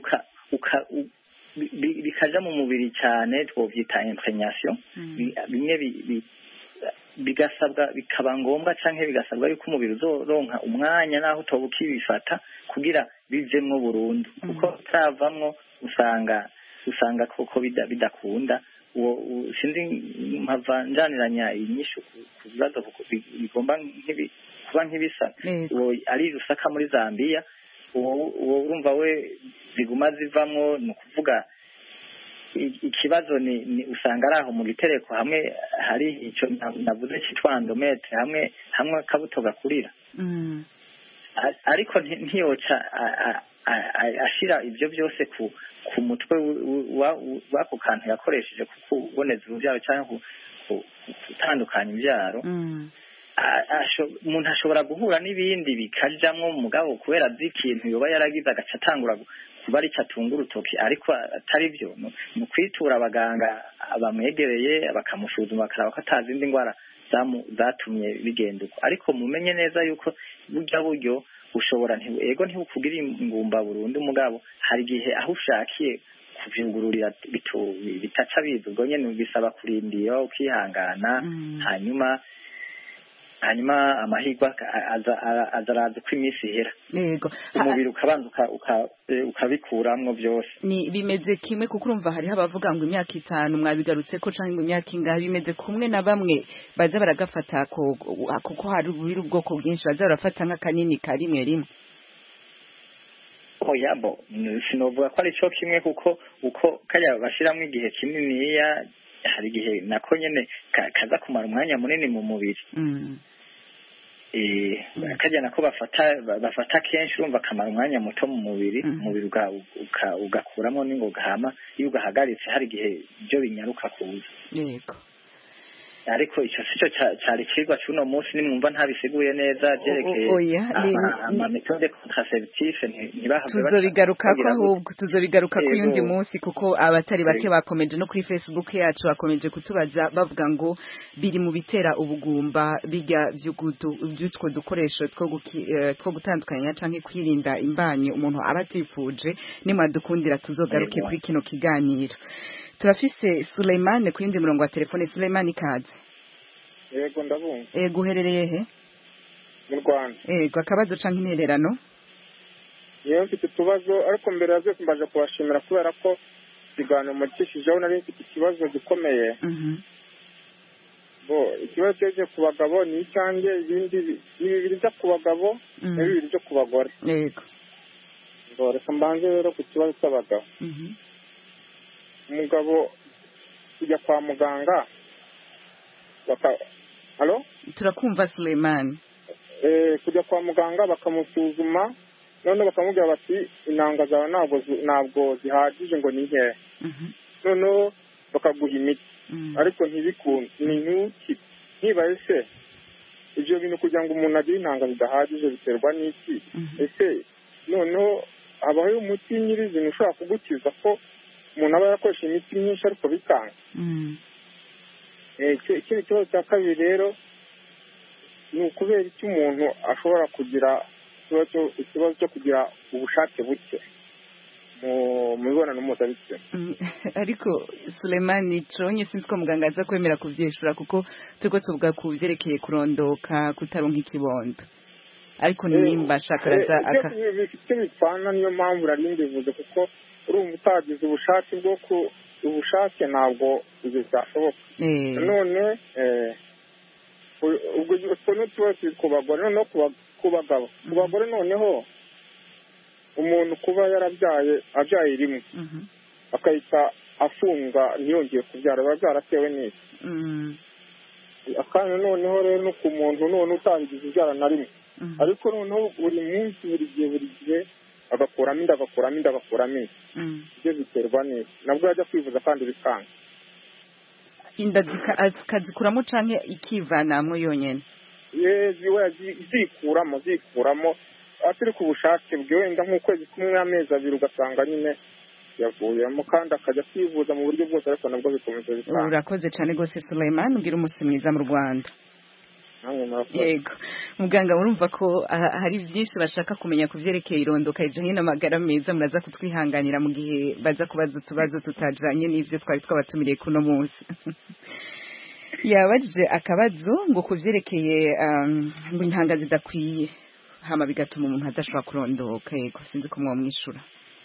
bikaja mu mubiri cyane twovyita impregnation bimwe bigasabwa bikaba ngombwa canke bigasabwa yuko umubiri uzoronka umwanya naho utoba ukibifata kugira bivemwo burundu kuko utavamwo usanga usanga koko bidakunda uwo sinzi mpava njaniranya inyishu ku bibazo bigomba kuba nk'ibisa uwo ari Rusaka muri Zambia uwo urumva we ziguma zivamwo ni ukuvuga ikibazo ni usanga ari aho mu gitereko hamwe hari icyo navuze cyitwa endometre hamwe hamwe akabuto gakurira ariko ntiyoca ashira ibyo byose ku ku mutwe w'ako kantu yakoresheje ku kuboneza urubyaro cyangwa gutandukanya ibyaro umuntu ashobora guhura n'ibindi bikajamwo umugabo kubera azi ikintu yoba yaragize agaca atangura kuba ari cyatunga urutoki ariko atari byo mu kwitura abaganga bamwegereye bakamusuzuma bakaraba ko atazi indi ndwara zatumye bigenda uko ariko mumenye neza yuko burya buryo ushobora ego ntibukugira ingumba burundu umugabo hari igihe aho ushakiye kuvyungururira bitaca biza ubwo nyene bisaba kurindira ukihangana hanyuma hanyuma amahirwe azaraza uko iminsi ihera yego umubiri ukabanza ukabikuramwo byose ni bimeze kimwe kuko urumva hariho abavuga ngo imyaka itanu mwabigarutse ko canke ngo imyaka ingahe bimeze kumwe na bamwe baza baragafata kuko hari ubwoko bwinshi baza barafata nk'akanini ka rimwe rimwe oya bo sinovuga ko ari cyo kimwe kuko uko kajya bashiramwo igihe kininiya hari igihe nako nyene kaza kumara umwanya munini mu mubiri eh kajya nako bafata bafata kenshi urumva kamara umwanya muto mu mubiri umubiri ugakuramo n'ingoga hama iyo ugahagaritse hari igihe byo binyaruka kuza yego ariko icyo sico cyari kigwa cy'uno munsi nimwumva ntabisiguye neza byerekeye ama metode contraceptive ntibahabwe tuzobigaruka ko ahubwo tuzobigaruka ku yundi munsi kuko abatari bake bakomeje no kuri Facebook yacu bakomeje kutubaza bavuga ngo biri mu bitera ubugumba bijya by'utwo dukoresho two two gutandukanya canke kwirinda imbanyi umuntu abatifuje nimwadukundira tuzogaruke kuri kino kiganiro turafise Suleimane ku yindi murongo wa telefone Suleimane ikaze yego ndabumva yego uherereye he mu Rwanda yego akabazo canke intererano yewe mfite utubazo ariko mbere ya byose mbaje kubashimira kubera ko ikiganiro mukishijeho nari mfite ikibazo gikomeye bo ikibazo cyo ku bagabo ni icyanjye ibindi bibiri byo ku bagabo n'ibibiri byo ku bagore yego bo reka mbanze rero ku kibazo cy'abagabo umugabo kujya kwa muganga baka halo turakumva Suleiman eh kujya kwa muganga bakamusuzuma none bakamubwira bati intanga zawe ntabwo ntabwo zihagije ngo ni nke none bakaguha imiti ariko ntibikunde ni ntuki niba ese ibyo bintu kugira ngo umuntu agire intanga zidahagije biterwa n'iki ese noneho habaho umuti nyirizina ushobora kugukiza ko umuntu aba yakoresha imiti myinshi ariko bikanga ikindi kibazo cya kabiri rero ni ukubera icyo umuntu ashobora kugira ikibazo cyo kugira ubushake buke mu mibonano mpuzabitsina ariko Suleimani conye sinzi ko muganga aza kwemera kuvyishura kuko turiko tuvuga ku vyerekeye kurondoka kutaronka ikibondo ariko nimba shakaraza aka bifite bipfana niyo mpamvu rarimbivuze kuko urumva utagize ubushake bwo ku ubushake ntabwo bizashoboka none ubwo ukuntu tuwese ku bagore noneho ku bagabo ku bagore noneho umuntu kuba yarabyaye abyaye rimwe akahita afunga ntiyongeye kubyara biba byaratewe n'iki akanya noneho rero no ku muntu none utangiza ibyara na rimwe ariko noneho buri munsi buri gihe buri gihe agakuramo inda agakuramo inda agakuramo inda ibyo biterwa n'iki nabwo yajya kwivuza kandi bikanga inda zikazikuramo canke ikivanamwo yonyene yewe zikuramo zikuramo atari ku bushake bwe wenda nk'ukwezi kumwe amezi abiri ugasanga nyine yavuyemo kandi akajya kwivuza mu buryo bwose ariko nabwo bikomeza bikanga urakoze cane rwose Suleiman ugira umunsi mwiza mu Rwanda yego muganga urumva ko hari byinshi bashaka kumenya ku vyerekeye irondoka ijanye n'amagara meza muraza kutwihanganira mu gihe baza kubaza utubazo tutajanye n'ivyo twari twabatumiriye kuno munsi yabajije akabazo ngo ku vyerekeye ngo intanga zidakwiye hama bigatuma umuntu adashobora kurondoka yego sinzi ko mwamwishura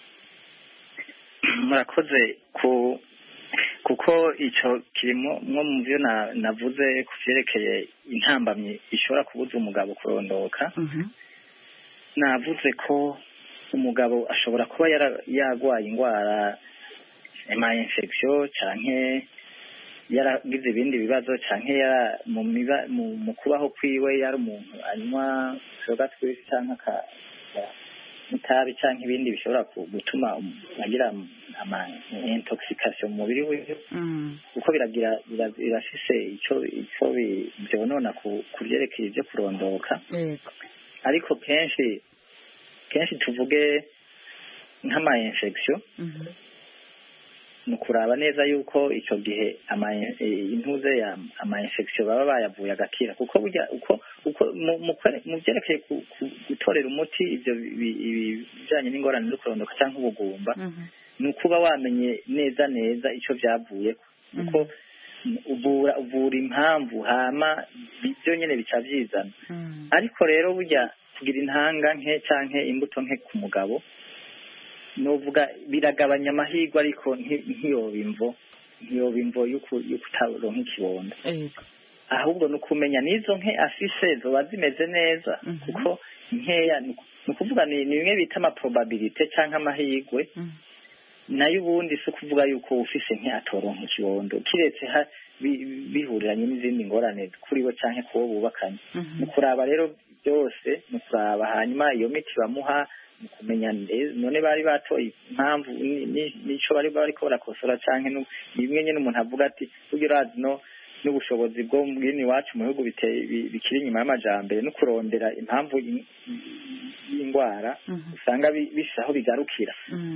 murakoze ku kuko icyo kirimo nko mu byo navuze ku byerekeye intambamyi ishobora kubuza umugabo kurondoka navuze ko umugabo ashobora kuba yaragwaye indwara ama infection cyangwa yaragize ibindi bibazo cyangwa mu kubaho kwiwe yari umuntu anywa inzoga twinshi cyangwa n'itabi cyangwa ibindi bishobora gutuma agira ama intoxication mu mubiri wiwe kuko biragira birafise icyo icyo byonona ku byerekeye ibyo kurondoka ariko kenshi kenshi tuvuge nk'ama infection ni ukuraba neza yuko icyo gihe intuze ya ama infection baba bayavuye agakira kuko burya uko uko mu byerekeye gutorera umuti ibyo bijyanye n'ingorane zo kurondoka cyangwa ubugumba ni ukuba wamenye neza neza icyo byavuye kuko uvura uvura impamvu hama ibyo nyine bica byizana ariko rero burya kugira intanga nke cyangwa imbuto nke ku mugabo novuga biragabanya amahirwe ariko ntiyoba imvo ntiyoba imvo y'ukutaronka ikibondo ahubwo ni ukumenya n'izo nke afise zoba zimeze neza kuko nkeya ni ukuvuga ni bimwe bita amaprobabilite cyangwa amahirwe nayo ubundi si ukuvuga yuko ufise nke atoronka ikibondo kiretse bihuriranye n'izindi ngorane kuri we cyangwa kuwo bubakanye ni ukuraba rero byose ni ukuraba hanyuma iyo miti bamuha kumenya none bari batoye impamvu nico bari bariko barakosora canke bimwe nyene umuntu avuga ati kugira no n'ubushobozi bwo mwini wacu mu bihugu bikiri inyuma y'amajambere no kurondera impamvu y'indwara usanga bishaho bigarukira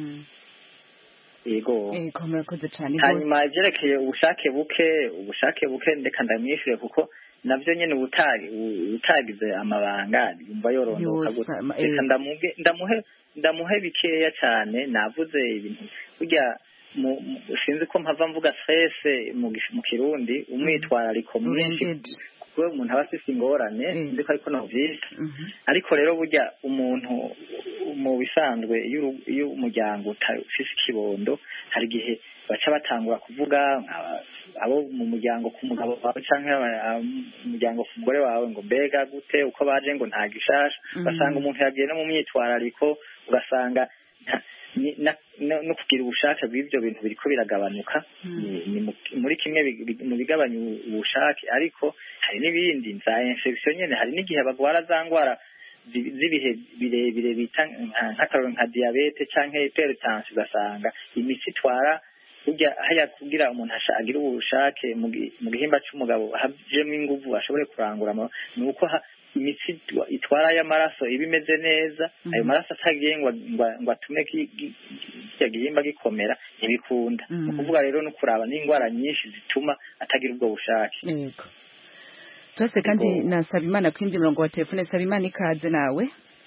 yego yego murakoze cyane hanyuma ivyerekeye ubushake buke ubushake buke ndeka ndamwishure kuko navyo nyene ubutari utagize amabanga yumva yorondoka gute reka ndamuge ndamuhe ndamuhe bikeya cyane navuze ibintu burya sinzi ko mpava mvuga stress mu kirundi umwitwarariko mwinshi kuko umuntu aba afise ingorane ndiko ariko novyita ariko rero burya umuntu mu bisanzwe iyo umuryango utafise ikibondo hari igihe baca batangura kuvuga abo mu muryango ku mugabo wawe cyangwa umuryango ku mugore wawe ngo mbega gute uko baje ngo nta gishasha basanga umuntu yagiye no mu myitwarariko ugasanga no kugira ubushake bw'ibyo bintu biriko biragabanuka muri kimwe mu bigabanya ubushake ariko hari n'ibindi za infection nyene hari n'igihe bagwara za ngwara z'ibihe birebire bita nk'akaroro nka diabete canke hypertension ugasanga imitsi itwara burya haya kugira umuntu agira ubushake mu gihimba cy'umugabo hajemo inguvu ashobore kurangura ni uko imitsi itwara y'amaraso iba imeze neza ayo maraso atagiye ngo atume kirya gihimba gikomera ntibikunda ni ukuvuga rero no kuraba n'indwara nyinshi zituma atagira ubwo bushake yego twese kandi nasaba imana kwindi murongo wa telefone saba imana ikaze nawe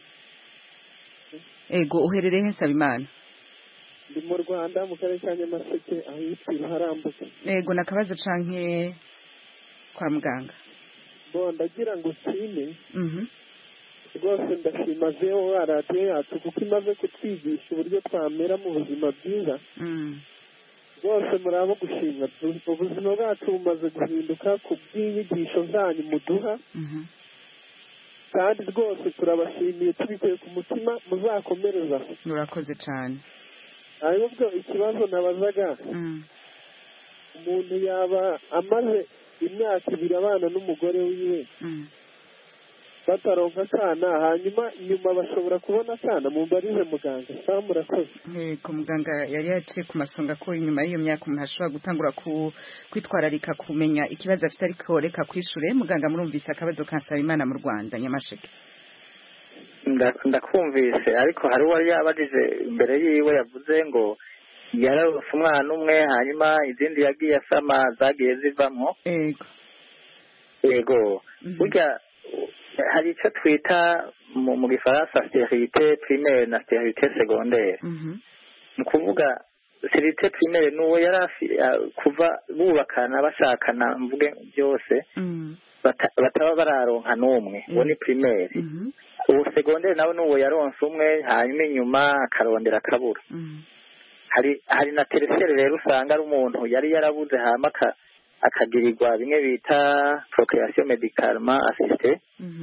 ego uherereye he saba imana ndi mu Rwanda mu karere ka Nyamasheke aho yitwa Ruharambuka yego nakabazo canke kwa muganga bo ndagira ngo sime mhm rwose ndashima veo wa radio yacu kuko imaze kutwigisha uburyo twamera mu buzima bwiza mhm rwose murabo gushimwa ubuzima bwacu bumaze guhinduka ku bw'inyigisho zanyu muduha mhm kandi rwose turabashimiye tubikuye ku mutima muzakomereza murakoze cyane ahubwo ikibazo nabazaga umuntu yaba amaze imyaka ibiri abana n'umugore wiwe bataronka akana hanyuma nyuma bashobora kubona akana mumbarize muganga sawa murakoze yego muganga yari yaciye ku masonga ko inyuma y'iyo myaka umuntu ashobora gutangura kwitwararika kumenya ikibazo afite ariko reka kwishure muganga murumvise akabazo kansaba imana mu Rwanda Nyamasheke ndakumvise ariko hari uwari yabajije imbere yiwe yavuze ngo yararose umwana umwe hanyuma izindi yagiye asama zagiye zivamwo yego yego burya hari icyo twita mu gifaransa sterilité primaire na sterilité secondaire ni ukuvuga sterilité primaire ni uwo yari kuva bubakana bashakana mvuge byose bataba bararonka n'umwe uwo ni primaire ubu segonderi nawe n'uwo yaronse umwe hanyuma inyuma akarondera akabura hari hari na teresere rero usanga ari umuntu yari yarabuze hama akagirirwa bimwe bita procreation médicalement assistée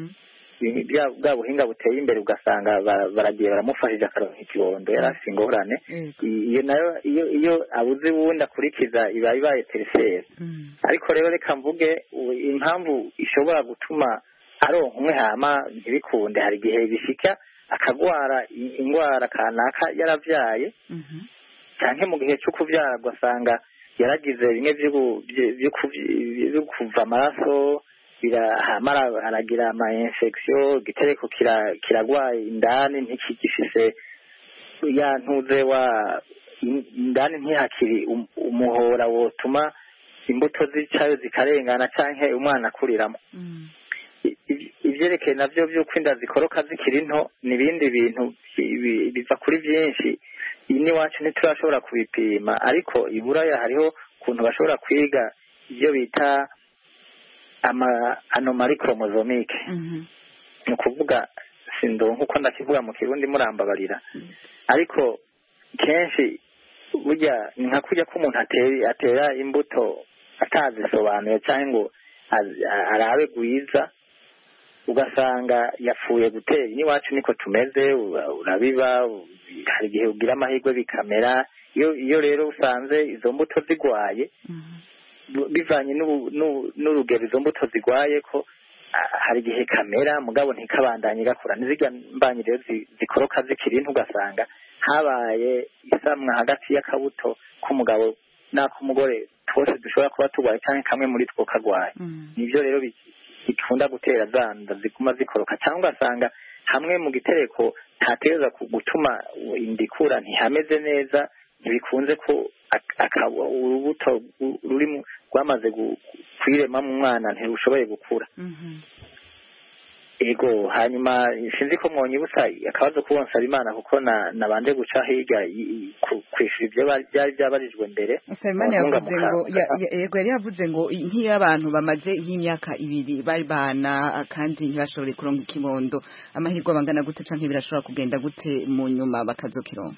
bwa buhinga buteye imbere ugasanga baragiye baramufashije akaronka ikibondo yari afite ingorane iyo nayo iyo iyo abuze ubundi akurikiza iba ibaye teresere ariko rero reka mvuge impamvu ishobora gutuma aronka umwe hama ntibikunde hari igihe bishika akagwara indwara kanaka yaravyaye cyangwa mu gihe cyo kuvyara ugasanga yaragize bimwe byo kuva amaraso birahamara aragira ama infection igitereko kiragwaye indani ntikigifise yantuze wa indani ntihakiri umuhora wotuma imbuto zicayo zikarengana canke umwana akuriramo ivyerekeye navyo vy'uko inda zikoroka zikiri nto n'ibindi bintu biva kuri vyinshi ini wacu ntiturashobora kubipima ariko iburaya hariho ukuntu bashobora kwiga ibyo bita ama anomali chromosomique ni ukuvuga sindo nkuko ndakivuga mu kirundi murambabarira ariko kenshi burya ni nka kujya ko umuntu atera atera imbuto atazisobanuye cyangwa ngo arabe gwiza ugasanga yapfuye gutera iwacu niko tumeze urabiba hari igihe ugira amahirwe bikamera iyo iyo rero usanze izo mbuto zigwaye bivanye n'urugero izo mbuto zigwaye ko hari igihe kamera mugabo ntikabandanye gakura nizirya mbanye rero zikoroka zikiri nto ugasanga habaye isamwa hagati y'akabuto k'umugabo n'ak'umugore twose dushobora kuba tugwaye cyangwa kamwe muri two kagwaye nivyo rero bikunda gutera zanda ziguma zikoroka cyangwa ugasanga hamwe mu gitereko ntateza gutuma indikura ntihameze neza ntibikunze ko urubuto ruri rwamaze kwirema mu mwana ntirushoboye gukura ego hanyuma sinzi ko mwonyibutsa akabazo kubonsaba imana kuko nabanje guca hirya kwishura ibyo byari byabarijwe mbere Imana yavuze ngo yego yari yavuze ngo nk'iyo abantu bamaze nk'imyaka ibiri bari bana kandi ntibashobore kuronka ikibondo amahirwe bangana gute canke birashobora kugenda gute mu nyuma bakazokironka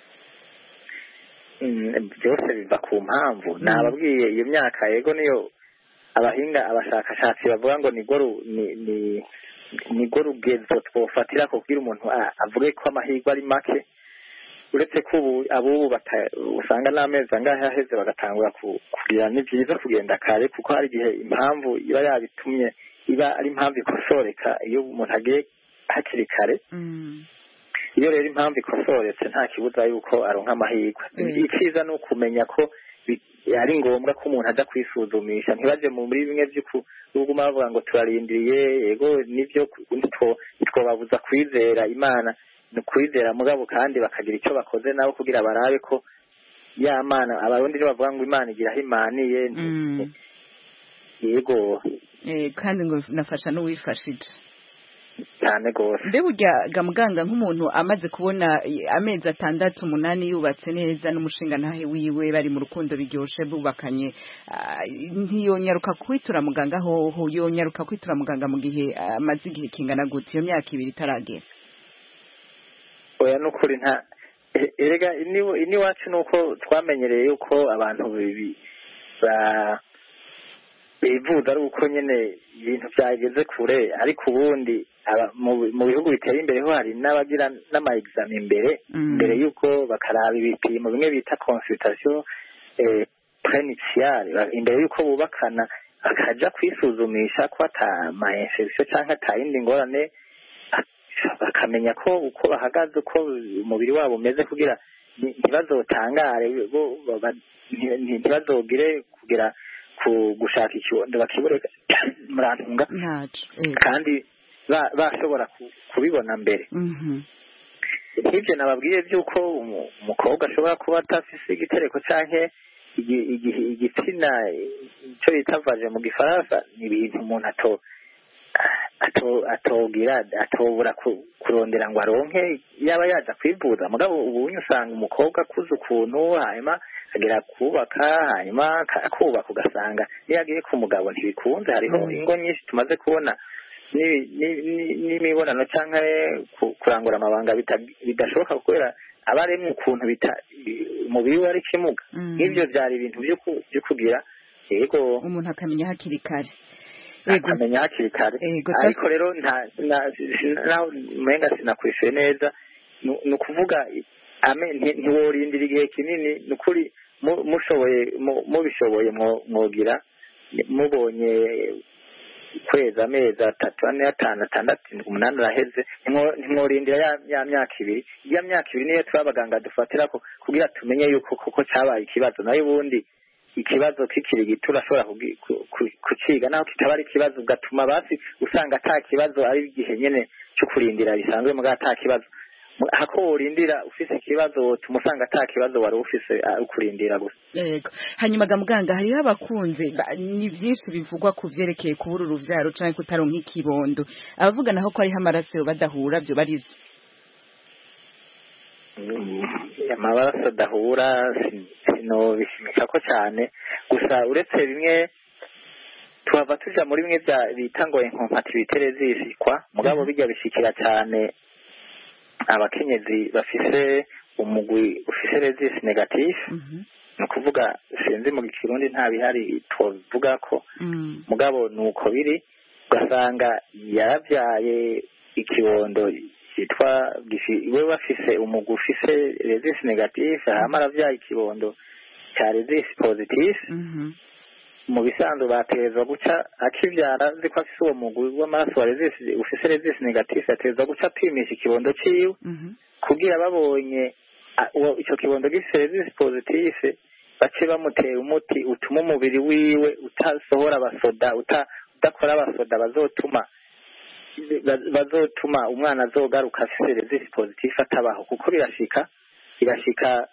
byose biva ku mpamvu nababwiye iyo myaka yego niyo abahinga abashakashatsi bavuga ngo ni nigo rugezo twofatira ko kugira umuntu avuge ko amahirwe ari make uretse ko ubu abubu usanga n'amezi angahe aheze bagatangura kugira ni byiza kugenda kare kuko hari igihe impamvu iba yabitumye iba ari impamvu ikosoreka iyo umuntu agiye hakiri kare iyo rero impamvu ikosoretse nta kibuza yuko aronka amahirwe icyiza ni ukumenya ko ari ngombwa ko umuntu ajya kwisuzumisha ntibaje muri bimwe by'ukuguma bavuga ngo turarindiriye yego nivyo ntitwobabuza kwizera imana ni kwizera mugabo kandi bakagira icyo bakoze nabo kugira barabe ko ya mana abarundi nibo bavuga ngo imana igira aho imaniye yego kandi ngo nafasha n'uwifashije cyane gose mbe burya ga muganga nk'umuntu amaze kubona amezi atandatu umunani yubatse neza n'umushinga ntahe wiwe bari mu rukundo biryoshe bubakanye ntiyonyaruka kwitura muganga hoho yonyaruka kwitura muganga mu gihe amaze igihe kingana gute iyo myaka ibiri itaragera oya nukuri nta erega ini wacu nuko twamenyereye yuko abantu bibi ba bivuza ari uko nyene ibintu byageze kure ariko ubundi mu bihugu biteye imbere ho hari n'abagira n'ama examen imbere mbere yuko bakaraba ibipimo bimwe bita consultation prenuptiale imbere yuko bubakana bakaja kwisuzumisha ko ata ma infection cyangwa ata yindi ngorane bakamenya ko uko bahagaze uko umubiri wabo umeze kugira ntibazotangare ntibazogire kugira gushaka ikibondo bakibure murantunga kandi bashobora kubibona mbere nk'ibyo nababwiye by'uko umukobwa ashobora kuba atafise igitereko canke igitsina icyo bita vaje mu gifaransa ni ibintu umuntu atogira atobura kurondera ngo aronke yaba yaza kwivuza mugabo ubunye usanga umukobwa akuze ukuntu hanyuma agera kubaka hanyuma akubaka ugasanga iyo agiye ku mugabo ntibikunze hariho ingo nyinshi tumaze kubona n'imibonano cyangwa kurangura amabanga bidashoboka kubera aba ari mu kuntu umubiri we ari kimuga nk'ibyo byari ibintu byo kugira yego umuntu akamenya hakiri kare akamenya hakiri kare ariko rero umenga sinakwishuye neza ni ukuvuga ntiworindira igihe kinini ni ukuri mushoboye mubishoboye mwogira mubonye kwezi amezi atatu ane atanu atandatu umunani araheze ntimworindira ya, ya myaka ibiri ya myaka ibiri niyo turi abaganga dufatira ko kugira tumenye yuko koko cyabaye ikibazo nayo ubundi ikibazo kikiri gito urashobora kuciga naho kitaba ari ikibazo ugatuma basi usanga ata kibazo ari igihe nyene cyo kurindira bisanzwe muga ata kibazo hako urindira ufise ikibazo tumusanga ata kibazo wari ufise ukurindira gusa yego hanyuma ga muganga hariho abakunze ni byinshi bivugwa ku vyerekeye kubura uruvyaro canke kutaronka ikibondo abavuga naho ko ari amaraso badahura byo barivyo amaraso adahura sino bishimika ko cyane gusa uretse bimwe tuhava tuja muri bimwe bya bita ngo incompatibilité zishikwa mugabo bijya bishikira cyane abakenyezi bafise umugwi ufise resistance negative no kuvuga sinzi mu Kirundi nta bihari tuvuga ko mugabo nuko biri ugasanga yarabyaye ikibondo yitwa we bafise umugwi ufise resistance negative hama aravyaye ikibondo cya resistance positive mu bisanzwe batereza guca akivyara ziko afise uwo mugwi w'amaraso wa resistance ufise resistance negative atereza guca apimisha ikibondo ciwe kugira babonye ico kibondo gifise resistance positive bace bamutera umuti utuma umubiri wiwe utasohora abasoda udakora abasoda bazotuma bazotuma umwana azogaruka afise resistance positive atabaho kuko birashika birashika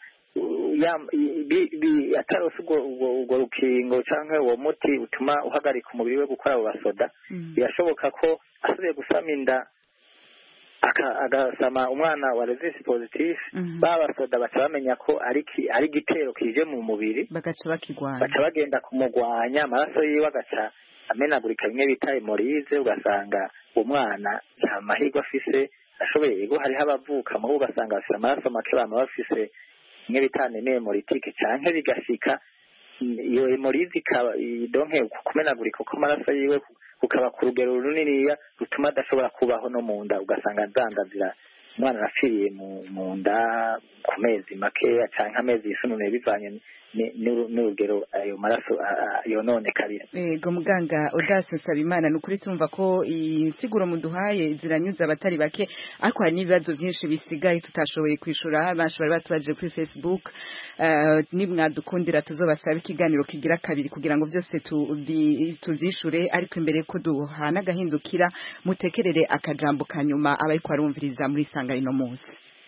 atarose ubwo rukingo canke uwo muti utuma uhagarika umubiri we gukora abo basoda birashoboka ko asubiye gusama inda agasama umwana wa resistance positive babasoda baca bamenya ko ari ari igitero kije mu mubiri bagaca bakigwanya baca bagenda kumugwanya amaraso yiwe agaca amenagurika bimwe bita hemorrhoide ugasanga uwo mwana nta mahirwe afise ashoboye yego hariho abavuka mu ugasanga bafise amaraso make bama bafise bimwe bita anemie hémolytique canke bigashika iyo hemorrhoide ikaba donke kumenagurika ko amaraso yiwe kukaba ku rugero runiniya rutuma adashobora kubaho no mu nda ugasanga zandazira umwana arapfiriye mu nda ku mezi makeya canke amezi yisunune bivanye n'urugero ayo maraso yononekarira. Ego muganga Audace Nsabimana nukuri tumva ko insiguro muduhaye ziranyuza abatari bake ariko hari n'ibibazo byinshi bisigaye tutashoboye kwishura bashobora batubaje kuri Facebook uh, nimwadukundira tuzobasaba ikiganiro kigira kabiri kugira ngo byose tuzishure ariko imbere ko duhana gahindukira mutekerere akajambo kanyuma abari kwarumviriza muri sangano munsi.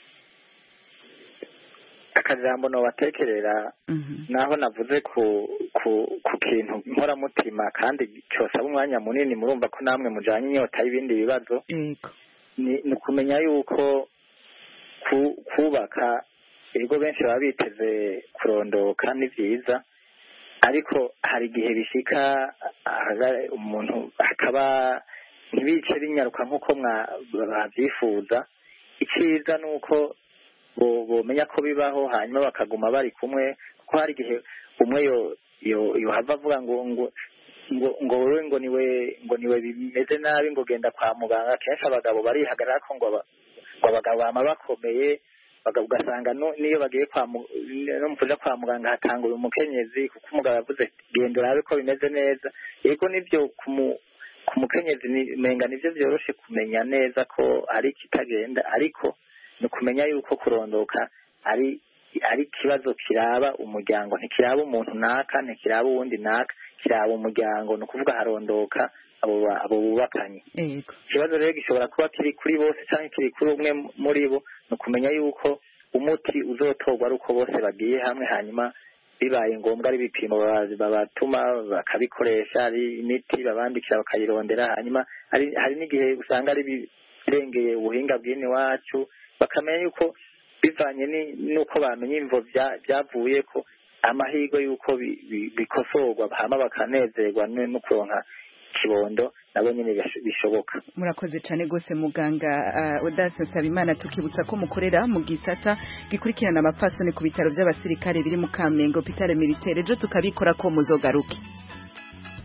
akajambo no batekerera naho navuze ku ku ku kintu nkora mutima kandi cyosaba umwanya munini murumva ko namwe mujanye inyota y'ibindi bibazo ni kumenya yuko kubaka ibigo benshi baba biteze kurondoka ni byiza ariko hari igihe bishika umuntu akaba ntibice binyaruka nk'uko mwabyifuza icyiza ni uko bomenya ko bibaho hanyuma bakaguma bari kumwe kuko hari igihe umwe yo yo yohava avuga ngo ngo ngo wowe ngo niwe ngo niwe bimeze nabi ngo genda kwa muganga kenshi abagabo barihagarara ko ngo abagabo bama bakomeye ugasanga niyo bagiye kwa no mukuja kwa muganga hatanga uyu mukenyezi kuko umugabo yavuze genda urabe ko bimeze neza yego nibyo ku mukenyezi menga nivyo byoroshe kumenya neza ko ari kitagenda ariko no kumenya yuko kurondoka ari ari kibazo kiraba umuryango ntikiraba umuntu naka ntikiraba uwundi naka kiraba umuryango no kuvuga harondoka abo abo bubakanye yego kibazo rero gishobora kuba kiri kuri bose cyangwa kiri kuri umwe muri bo no kumenya yuko umuti uzotorwa ari uko bose bagiye hamwe hanyuma bibaye ngombwa ari bipimo babatuma bakabikoresha ari imiti babandikira bakayirondera hanyuma hari hari n'igihe usanga ari birengeye ubuhinga bw'ini wacu bakamenya yuko bivanye nuko bamenye imvo byavuye ko amahirwe yuko bikosorwa hama bakanezerwa no kuronka kibondo nabo nyine bishoboka. Murakoze cyane gose muganga uh, Audace Nsabimana tukibutsa ko mukorera mu gisata gikurikirana amapfasoni ku bitaro by'abasirikare biri mu Kamenge hôpital militaire ejo tukabikora ko muzogaruke.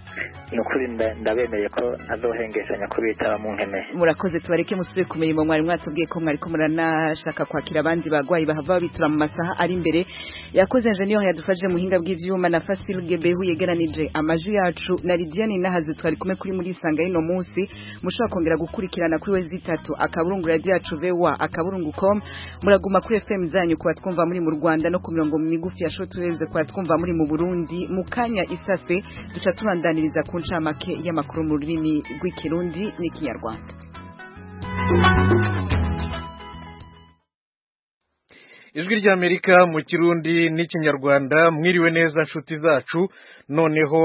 nukuri ndabemeye ko azohengeshanya kubitaba mu nkeneye. Murakoze tubareke musubire ku mirimo mwari mwatubwiye ko mwari ko muranashaka kwakira abandi bagwayi bahava bitura mu masaha ari imbere. Yakoze engineer yadufashije muhinga bw'ivyuma na Fasil Gebehu yegeranije amajwi yacu na Lidiane Nahaze twari kumwe kuri muri sanga ino munsi. Mushobora kongera gukurikirana kuri wezi itatu akaburungu radio yacu vewa akaburungu com. Muraguma kuri F M zanyu kwa twumva muri mu Rwanda no ku mirongo migufi ya shortwave kwa twumva muri mu Burundi. Mukanya isase duca tubandaniriza ku ncamake y'amakuru mu rurimi rw'ikirundi n'ikinyarwanda. Ijwi ry'Amerika mu kirundi n'ikinyarwanda. Mwiriwe neza nshuti zacu, noneho